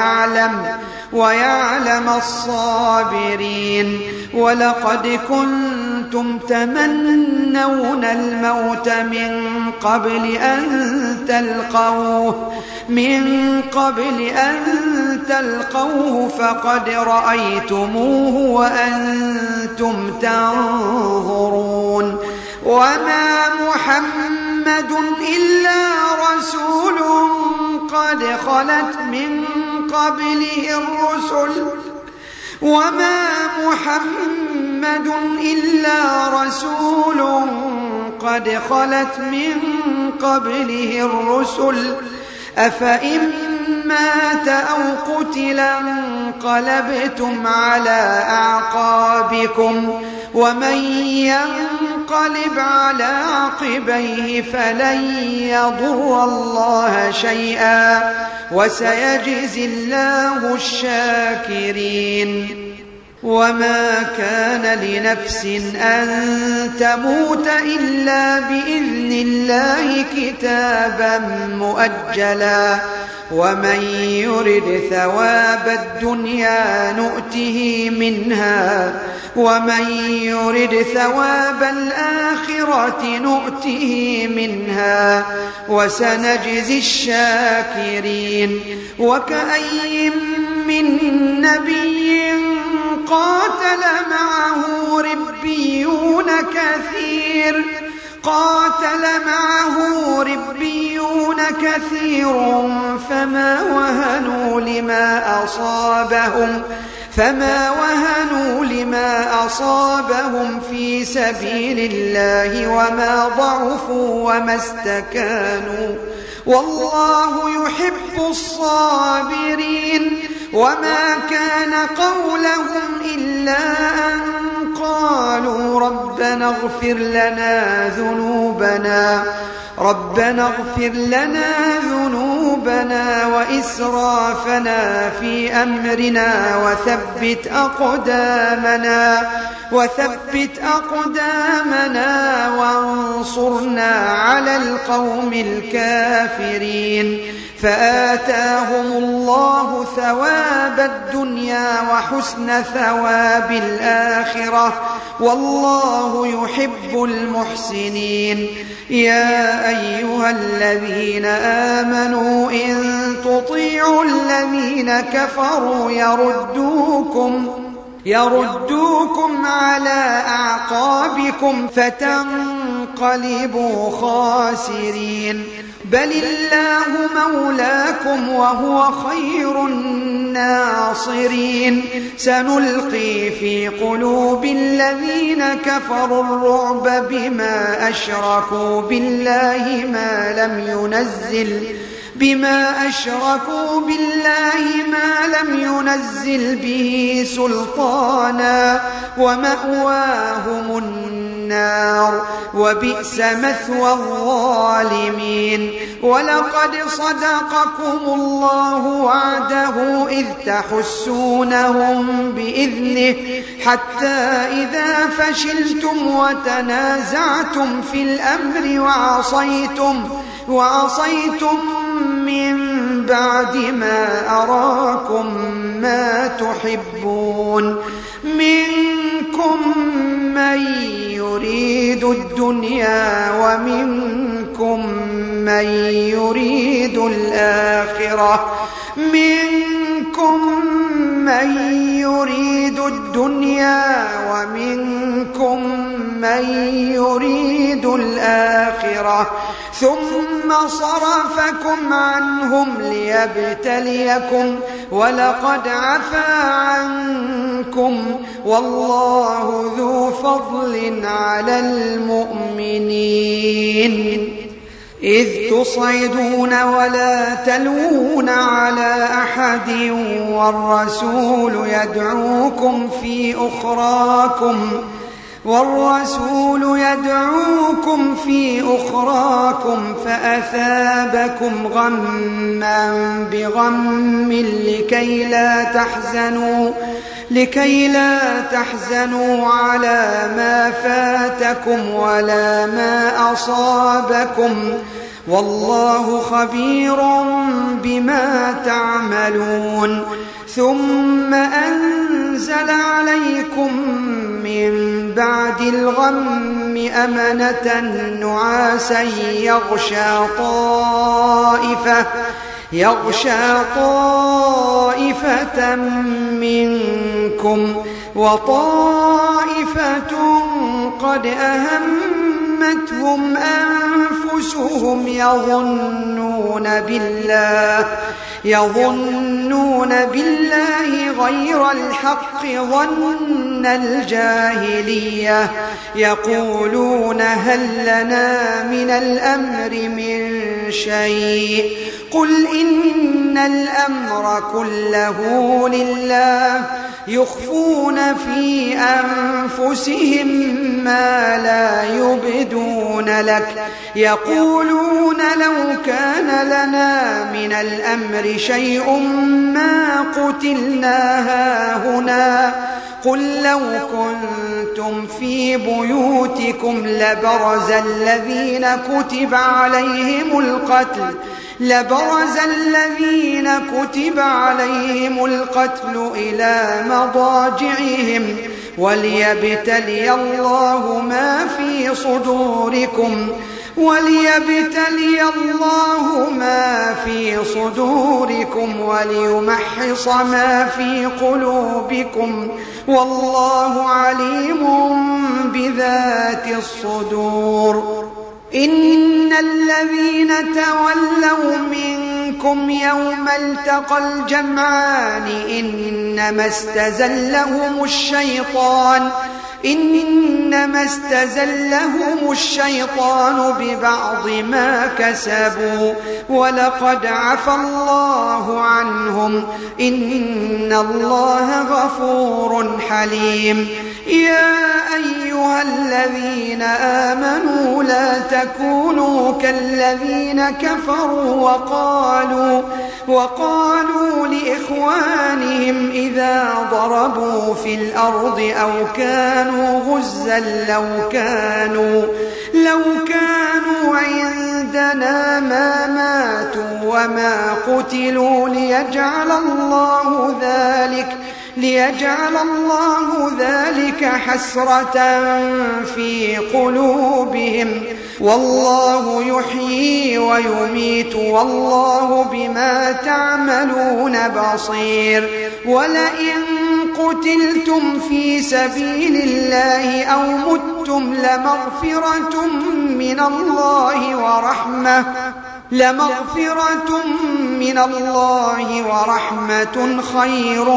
ويعلم الصابرين. ولقد كنتم تمنون الموت من قبل أن تلقوه فقد رأيتموه وأنتم تنظرون. وما محمد إلا رسول قد خلت من قبله الرسل أفإن مات أو قتل انقلبتم على أعقابكم ومن ينقلب على عقبيه فلن يضر الله شيئا وسيجزي الله الشاكرين. وما كان لنفس أن تموت إلا بإذن الله كتابا مؤجلا ومن يرد ثواب الدنيا نؤته منها ومن يرد ثواب الآخرة نؤته منها وسنجزي الشاكرين. وكأي من نبي قاتل معه ربيون كثير فما وهنوا لما أصابهم في سبيل الله وما ضعفوا وما استكانوا والله يحب الصابرين. وما كان قولهم إلا أن قالوا ربنا اغفر لنا ذنوبنا وإسرافنا في أمرنا وثبت أقدامنا وانصرنا على القوم الكافرين. فآتاهم الله ثواب الدنيا وحسن ثواب الآخرة والله يحب المحسنين. يا أيها الذين آمنوا إن تطيعوا الذين كفروا يردوكم على أعقابكم فتنقلبوا خاسرين. بل الله مولاكم وهو خير الناصرين سنلقي في قلوب الذين كفروا الرعب بما أشركوا بالله ما لم ينزل به سلطانا ومأواهم النار وبئس مثوى الظالمين ولقد صدقكم الله وعده إذ تحسونهم بإذنه حتى إذا فشلتم وتنازعتم في الأمر وعصيتم من بعد ما أراكم ما تحبون منكم من يريد الدنيا ومنكم من يريد الآخرة ثم صرفكم عنهم ليبتليكم ولقد عفا عنكم والله ذو فضل على المؤمنين إذ تصعدون ولا تلوون على أحد والرسول يدعوكم في أخراكم فأثابكم غما بغم لكي لا تحزنوا على ما فاتكم ولا ما أصابكم والله خبير بما تعملون ثم أنزل عليكم من بعد الغم أمنة نعاسا يغشى طائفة منكم وطائفة قد أهمتهم أنفسهم يظنون بالله غير الحق ظن الجاهلية يقولون هل لنا من الأمر من شيء قل إن الأمر كله لله يخفون في أنفسهم ما لا يبدون لك يقولون لو كان لنا من الأمر شيء ما قتلنا هاهنا قل لو كنتم في بيوتكم لبرز الذين كتب عليهم القتل إلى مضاجعهم وليبتلي الله ما في صدوركم وليمحص ما في قلوبكم والله عليم بذات الصدور إن الذين تولوا منكم يوم التقى الجمعان إنما استزلهم الشيطان ببعض ما كسبوا ولقد عفى الله عنهم إن الله غفور حليم يا أيها الذين آمنوا لا تكونوا كالذين كفروا وقالوا لإخوانهم إذا ضربوا في الأرض أو كانوا غزا لو كانوا عندنا ما ماتوا وما قتلوا ليجعل الله ذلك حسرة في قلوبهم والله يحيي ويميت والله بما تعملون بصير ولئن قتلتم في سبيل الله أو متم لمغفرة من الله لمغفرة من الله ورحمة خير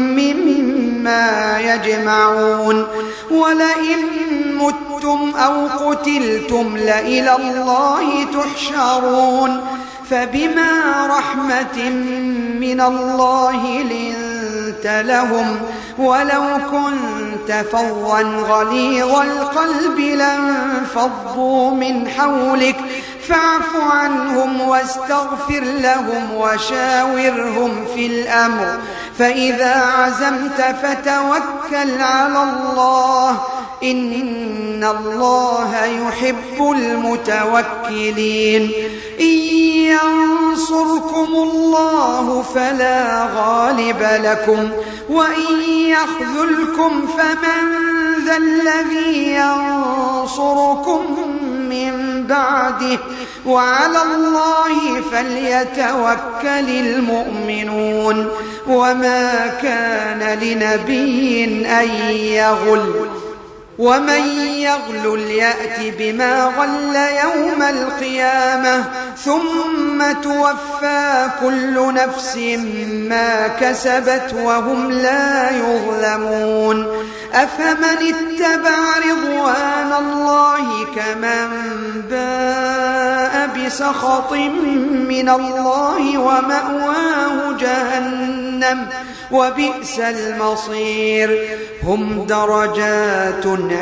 مما يجمعون ولئن متم أو قتلتم لإلى الله تحشرون فبما رحمة من الله لنت لهم ولو كنت فظا غليظ القلب لانفضوا من حولك فاعف عنهم واستغفر لهم وشاورهم في الأمر فإذا عزمت فتوكل على الله إن الله يحب المتوكلين إن ينصركم الله فلا غالب لكم وإن يخذلكم فمن ذا الذي ينصركم من بعده وعلى الله فليتوكل المؤمنون وما كان لنبي أن يغل ومن يغل يأت بما غل يوم القيامة ثم توفى كل نفس ما كسبت وهم لا يظلمون أفمن اتبع رضوان الله كمن باء بسخط من الله ومأواه جهنم وبئس المصير هم درجات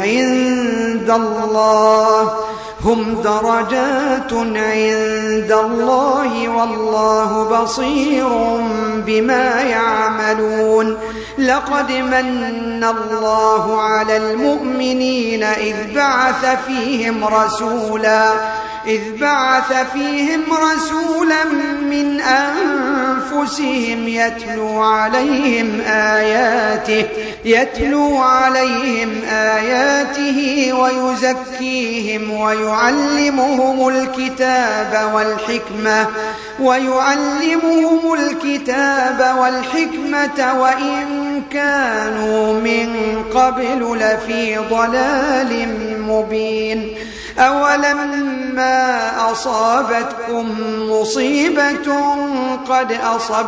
عند الله والله بصير بما يعملون لقد من الله على المؤمنين إذ بعث فيهم رسولا من أنفسهم يتلو عليهم آياته ويزكيهم ويعلمهم الكتاب والحكمة وإن كانوا من قبل لفي ضلال مبين أولما أصابتكم مصيبة قد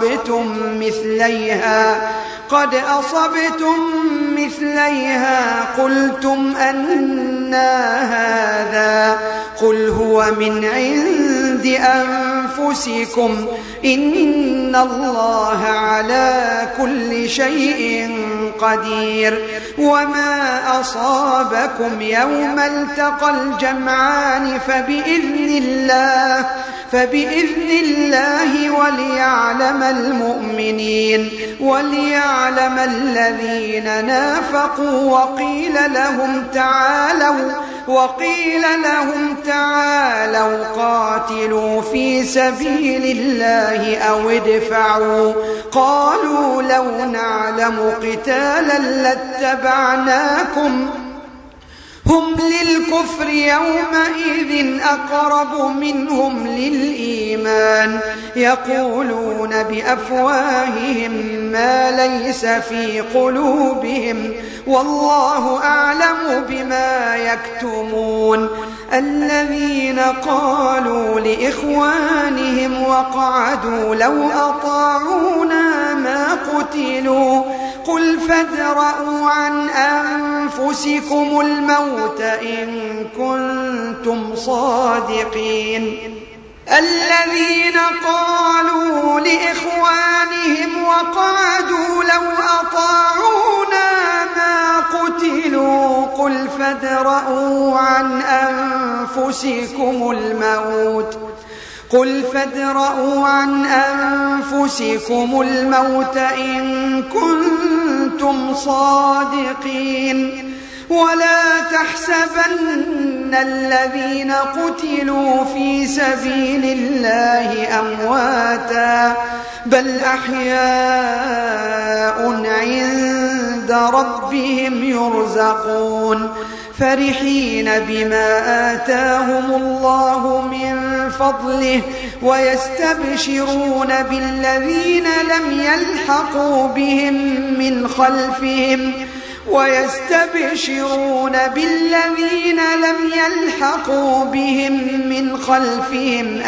أصبتم مثليها قلتم أنى هذا قل هو من عند أنفسكم إن الله على كل شيء قدير وما أصابكم يوم التقى الجمعان فبإذن الله وليعلم المؤمنين وليعلم الذين نافقوا وقيل لهم تعالوا قاتلوا في سبيل الله أو ادفعوا قالوا لو نعلم قتالا لاتبعناكم هم للكفر يومئذ أقرب منهم للإيمان يقولون بأفواههم ما ليس في قلوبهم والله أعلم بما يكتمون الذين قالوا لإخوانهم وقعدوا لو أطاعونا ما قتلوا قل فادرءوا عن أنفسكم الموت إن كنتم صادقين الذين قالوا لإخوانهم وقعدوا لو أطاعونا ما قتلوا قل فادرءوا عن أنفسكم الموت إن كنتم صادقين ولا تحسبن الذين قتلوا في سبيل الله أمواتا بل أحياء عند ربهم يرزقون فرحين بما آتاهم الله من فضله ويستبشرون بالذين لم يلحقوا بهم من خلفهم ويستبشرون بالذين لم يلحقوا بهم من خلفهم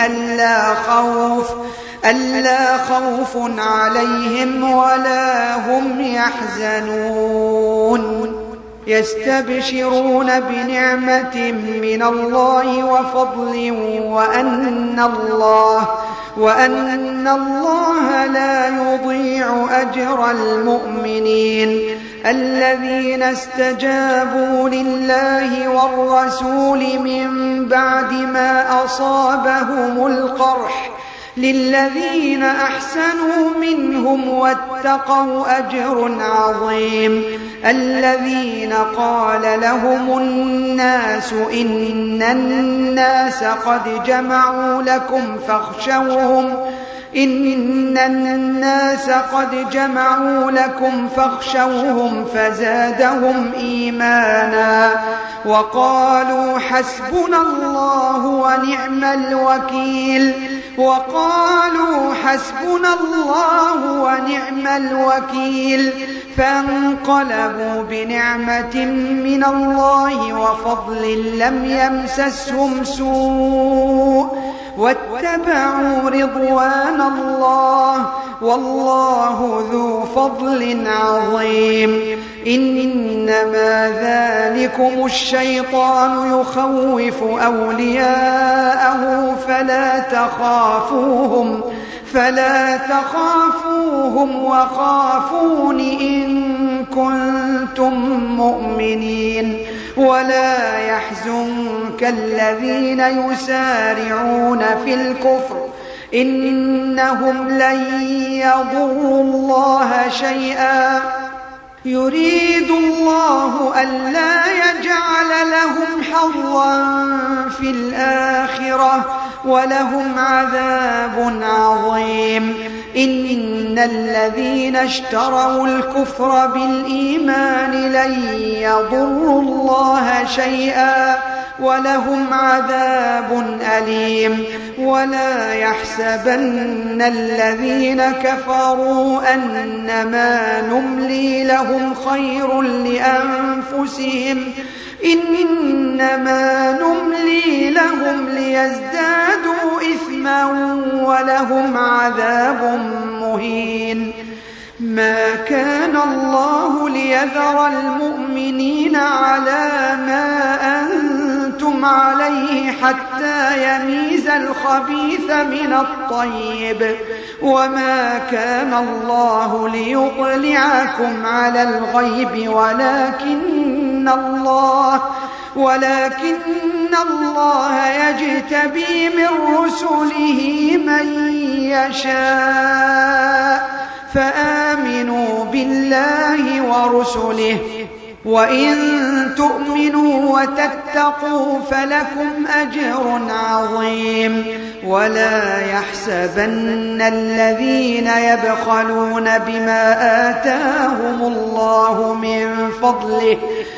ألا خوف عليهم ولا هم يحزنون يستبشرون بنعمة من الله وفضل وأن الله لا يضيع أجر المؤمنين الذين استجابوا لله والرسول من بعد ما أصابهم القرح للذين أحسنوا منهم واتقوا أجر عظيم الذين قال لهم الناس إن الناس قد جمعوا لكم فاخشوهم فزادهم إيمانا وقالوا حسبنا الله ونعم الوكيل فانقلبوا بنعمة من الله وفضل لم يمسسهم سوء واتبعوا رضوان الله والله ذو فضل عظيم إنما ذلكم الشيطان يخوف أولياءه فلا تخافوهم وخافون إن كنتم مؤمنين ولا يحزنك الذين يسارعون في الكفر إنهم لن يضروا الله شيئا يريد الله ألا يجعل لهم حظا في الآخرة ولهم عذاب عظيم إن الذين اشتروا الكفر بالإيمان لن يضروا الله شيئا ولهم عذاب أليم ولا يحسبن الذين كفروا أنما نملي لهم خير لأنفسهم إنما نملي لهم ليزدادوا إثما ولهم عذاب مهين ما كان الله ليذر المؤمنين على ما أنتم عليه حتى يميز الخبيث من الطيب وما كان الله ليطلعكم على الغيب ولكن الله يجتبي من رسله من يشاء فآمنوا بالله ورسله وإن تؤمنوا وتتقوا فلكم أجر عظيم ولا يحسبن الذين يبخلون بما آتاهم الله من فضله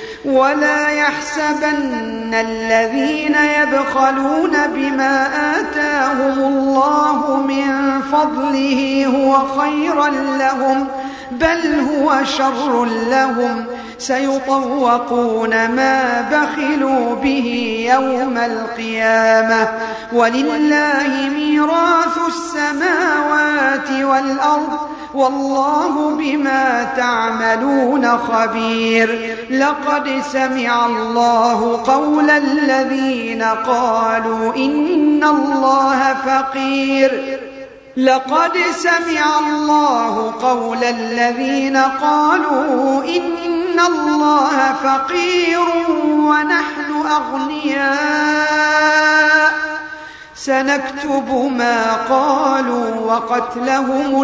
هو خيرا لهم بل هو شر لهم سيطوقون ما بخلوا به يوم القيامة ولله ميراث السماوات والأرض والله بما تعملون خبير لقد سمع الله قول الذين قالوا إن الله فقير ونحن أغنياء سنكتب ما قالوا وقتلهم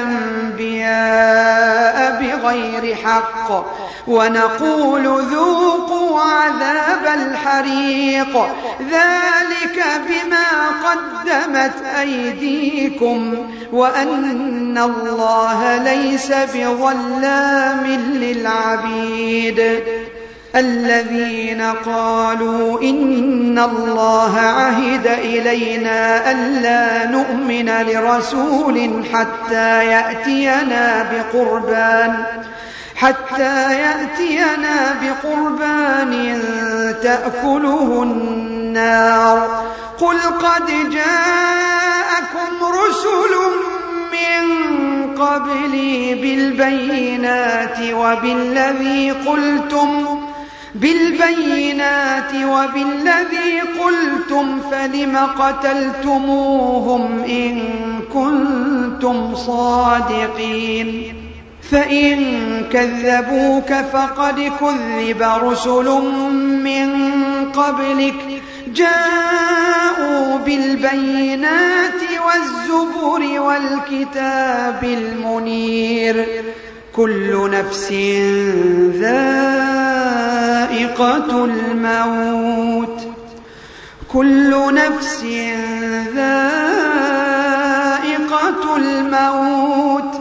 الأنبياء بغير حق ونقول ذوقوا عذاب الحريق ذلك بما قدمت أيديكم وأن الله ليس بظلام للعبيد الذين قالوا إن الله عهد إلينا ألا نؤمن لرسول حتى يأتينا حتى يأتينا بقربان تأكله النار قل قد جاءكم رسل من قبلي بالبينات وبالذي قلتم فلم قتلتموهم إن كنتم صادقين فإن كذبوك فقد كذب رسل من قبلك جاءوا بالبينات والزبر والكتاب المنير كل نفس ذائقة الموت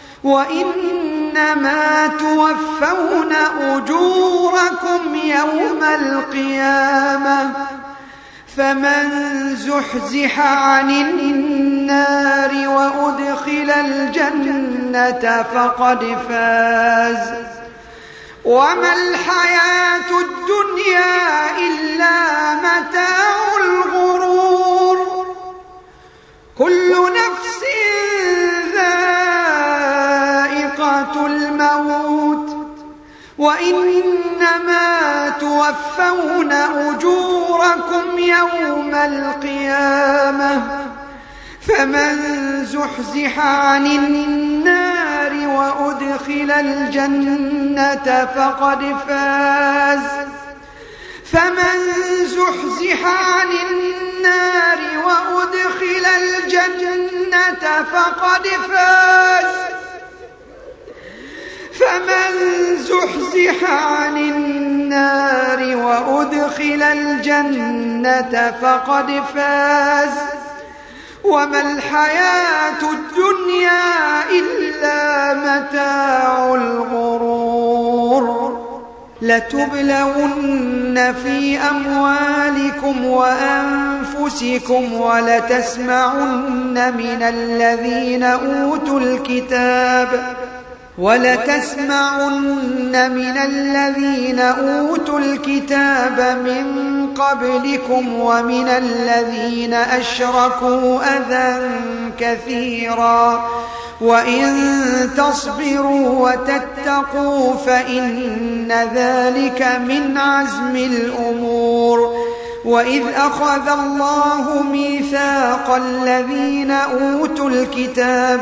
وإنما توفون أجوركم يوم القيامة فمن زحزح عن النار وأدخل الجنة فقد فاز وما الحياة الدنيا إلا متاع الغرور كل نفس ذائقة الموت وإنما توفون أجوركم يوم القيامة فمن زحزح عن النار وأدخل الجنة فقد فاز وما الحياة الدنيا إلا متاع الغرور لتبلون في أموالكم وأنفسكم ولتسمعن من الذين أوتوا الكتاب من قبلكم ومن الذين أشركوا أذى كثيرا وإن تصبروا وتتقوا فإن ذلك من عزم الأمور وإذ أخذ الله ميثاق الذين أوتوا الكتاب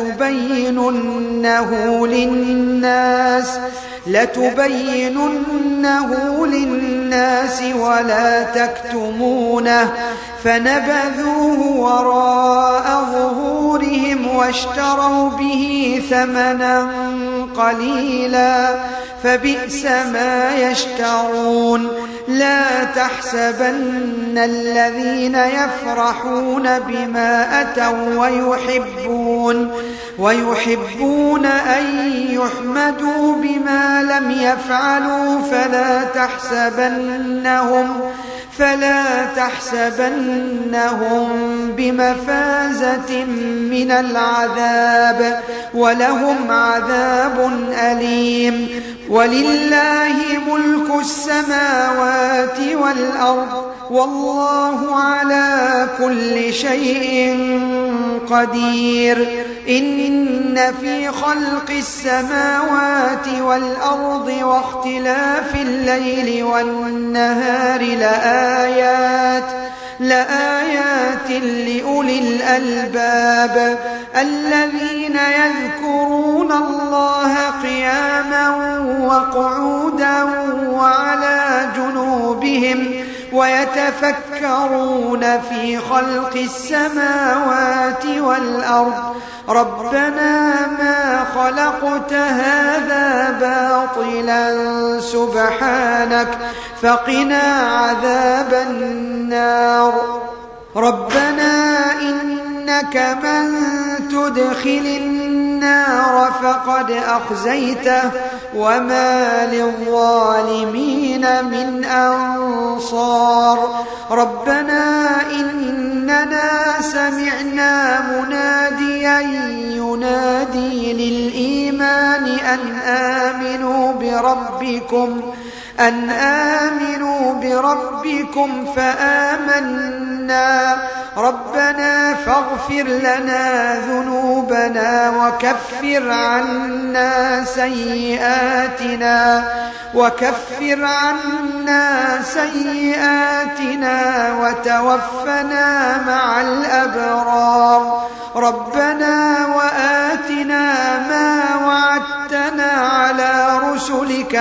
لتبيننه للناس ولا تكتمونه فنبذوه وراء ظهورهم واشتروا به ثمنا قليلا فبئس ما يشترون لا تحسبن الذين يفرحون بما أتوا ويحبون أن يحمدوا بما لم يفعلوا فلا تحسبنهم بمفازة من العذاب ولهم عذاب أليم ولله ملك السماوات والأرض والله على كل شيء قدير إن في خلق السماوات والأرض واختلاف الليل والنهار لآيات لأولي الألباب الذين يذكرون الله قياما وقعودا وعلى جنوبهم ويتفكرون في خلق السماوات والأرض ربنا ما خلقت هذا باطلا سبحانك فقنا عذاب النار ربنا إنك من تدخل النار فقد أخزيته وما للظالمين من أنصار ربنا إننا سمعنا مناديا ينادي للإيمان أن آمنوا بربكم فآمنا ربنا فاغفر لنا ذنوبنا وكفر عنا سيئاتنا وتوفنا مع الأبرار ربنا وآتنا ما وعدتنا على رسلك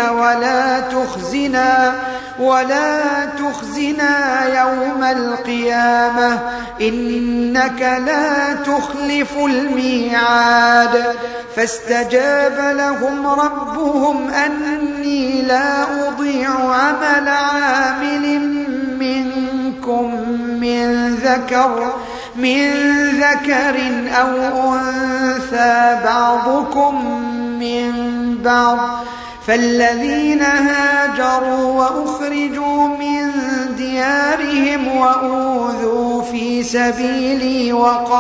ولا تخزنا يوم القيامة إنك لا تخلف الميعاد فاستجاب لهم ربهم أني لا أضيع عمل عامل منكم من ذكر أو أنثى بعضكم من بعض فالذين هاجروا وأخرجوا من ديارهم وأوذوا في سبيلي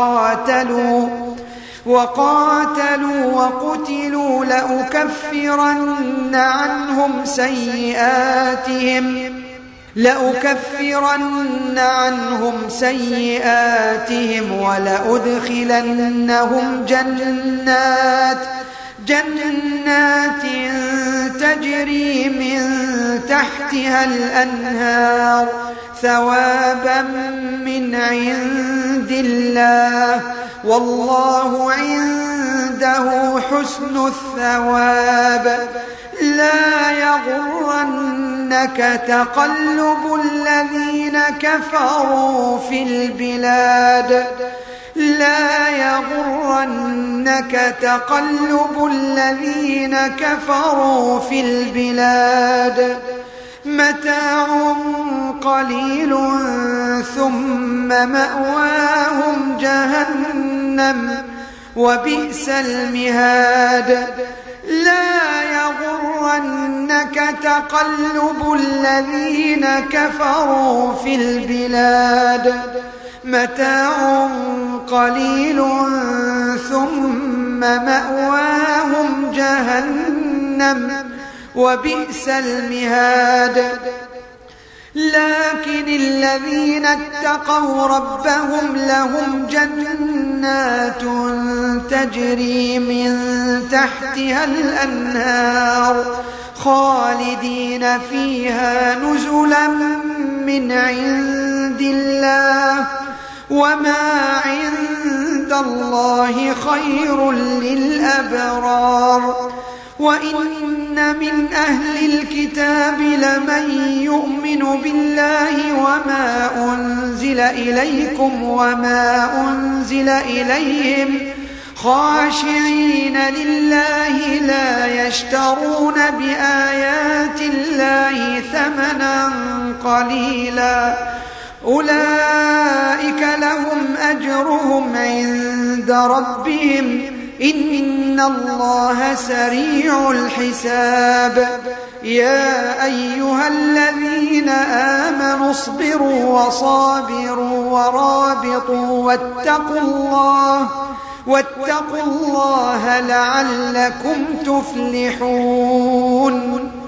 وقاتلوا وقتلوا لأكفرن عنهم سيئاتهم ولأدخلنهم جنات تجري من تحتها الأنهار ثوابا من عند الله والله عنده حسن الثواب لا يغرنك تقلب الذين كفروا في البلاد متاع قليل ثم مأواهم جهنم وبئس المهاد لا يغرنك تقلب الذين كفروا في البلاد متاع قليل ثم مأواهم جهنم وبئس المهاد لكن الذين اتقوا ربهم لهم جنات تجري من تحتها الأنهار خالدين فيها نزلا من عند الله وما عند الله خير للأبرار وإن من أهل الكتاب لمن يؤمن بالله وما أنزل إليكم وما أنزل إليهم خاشعين لله لا يشترون بآيات الله ثمنا قليلا أولئك لهم أجرهم عند ربهم إن الله سريع الحساب يا أيها الذين آمنوا اصبروا وصابروا ورابطوا واتقوا الله لعلكم تفلحون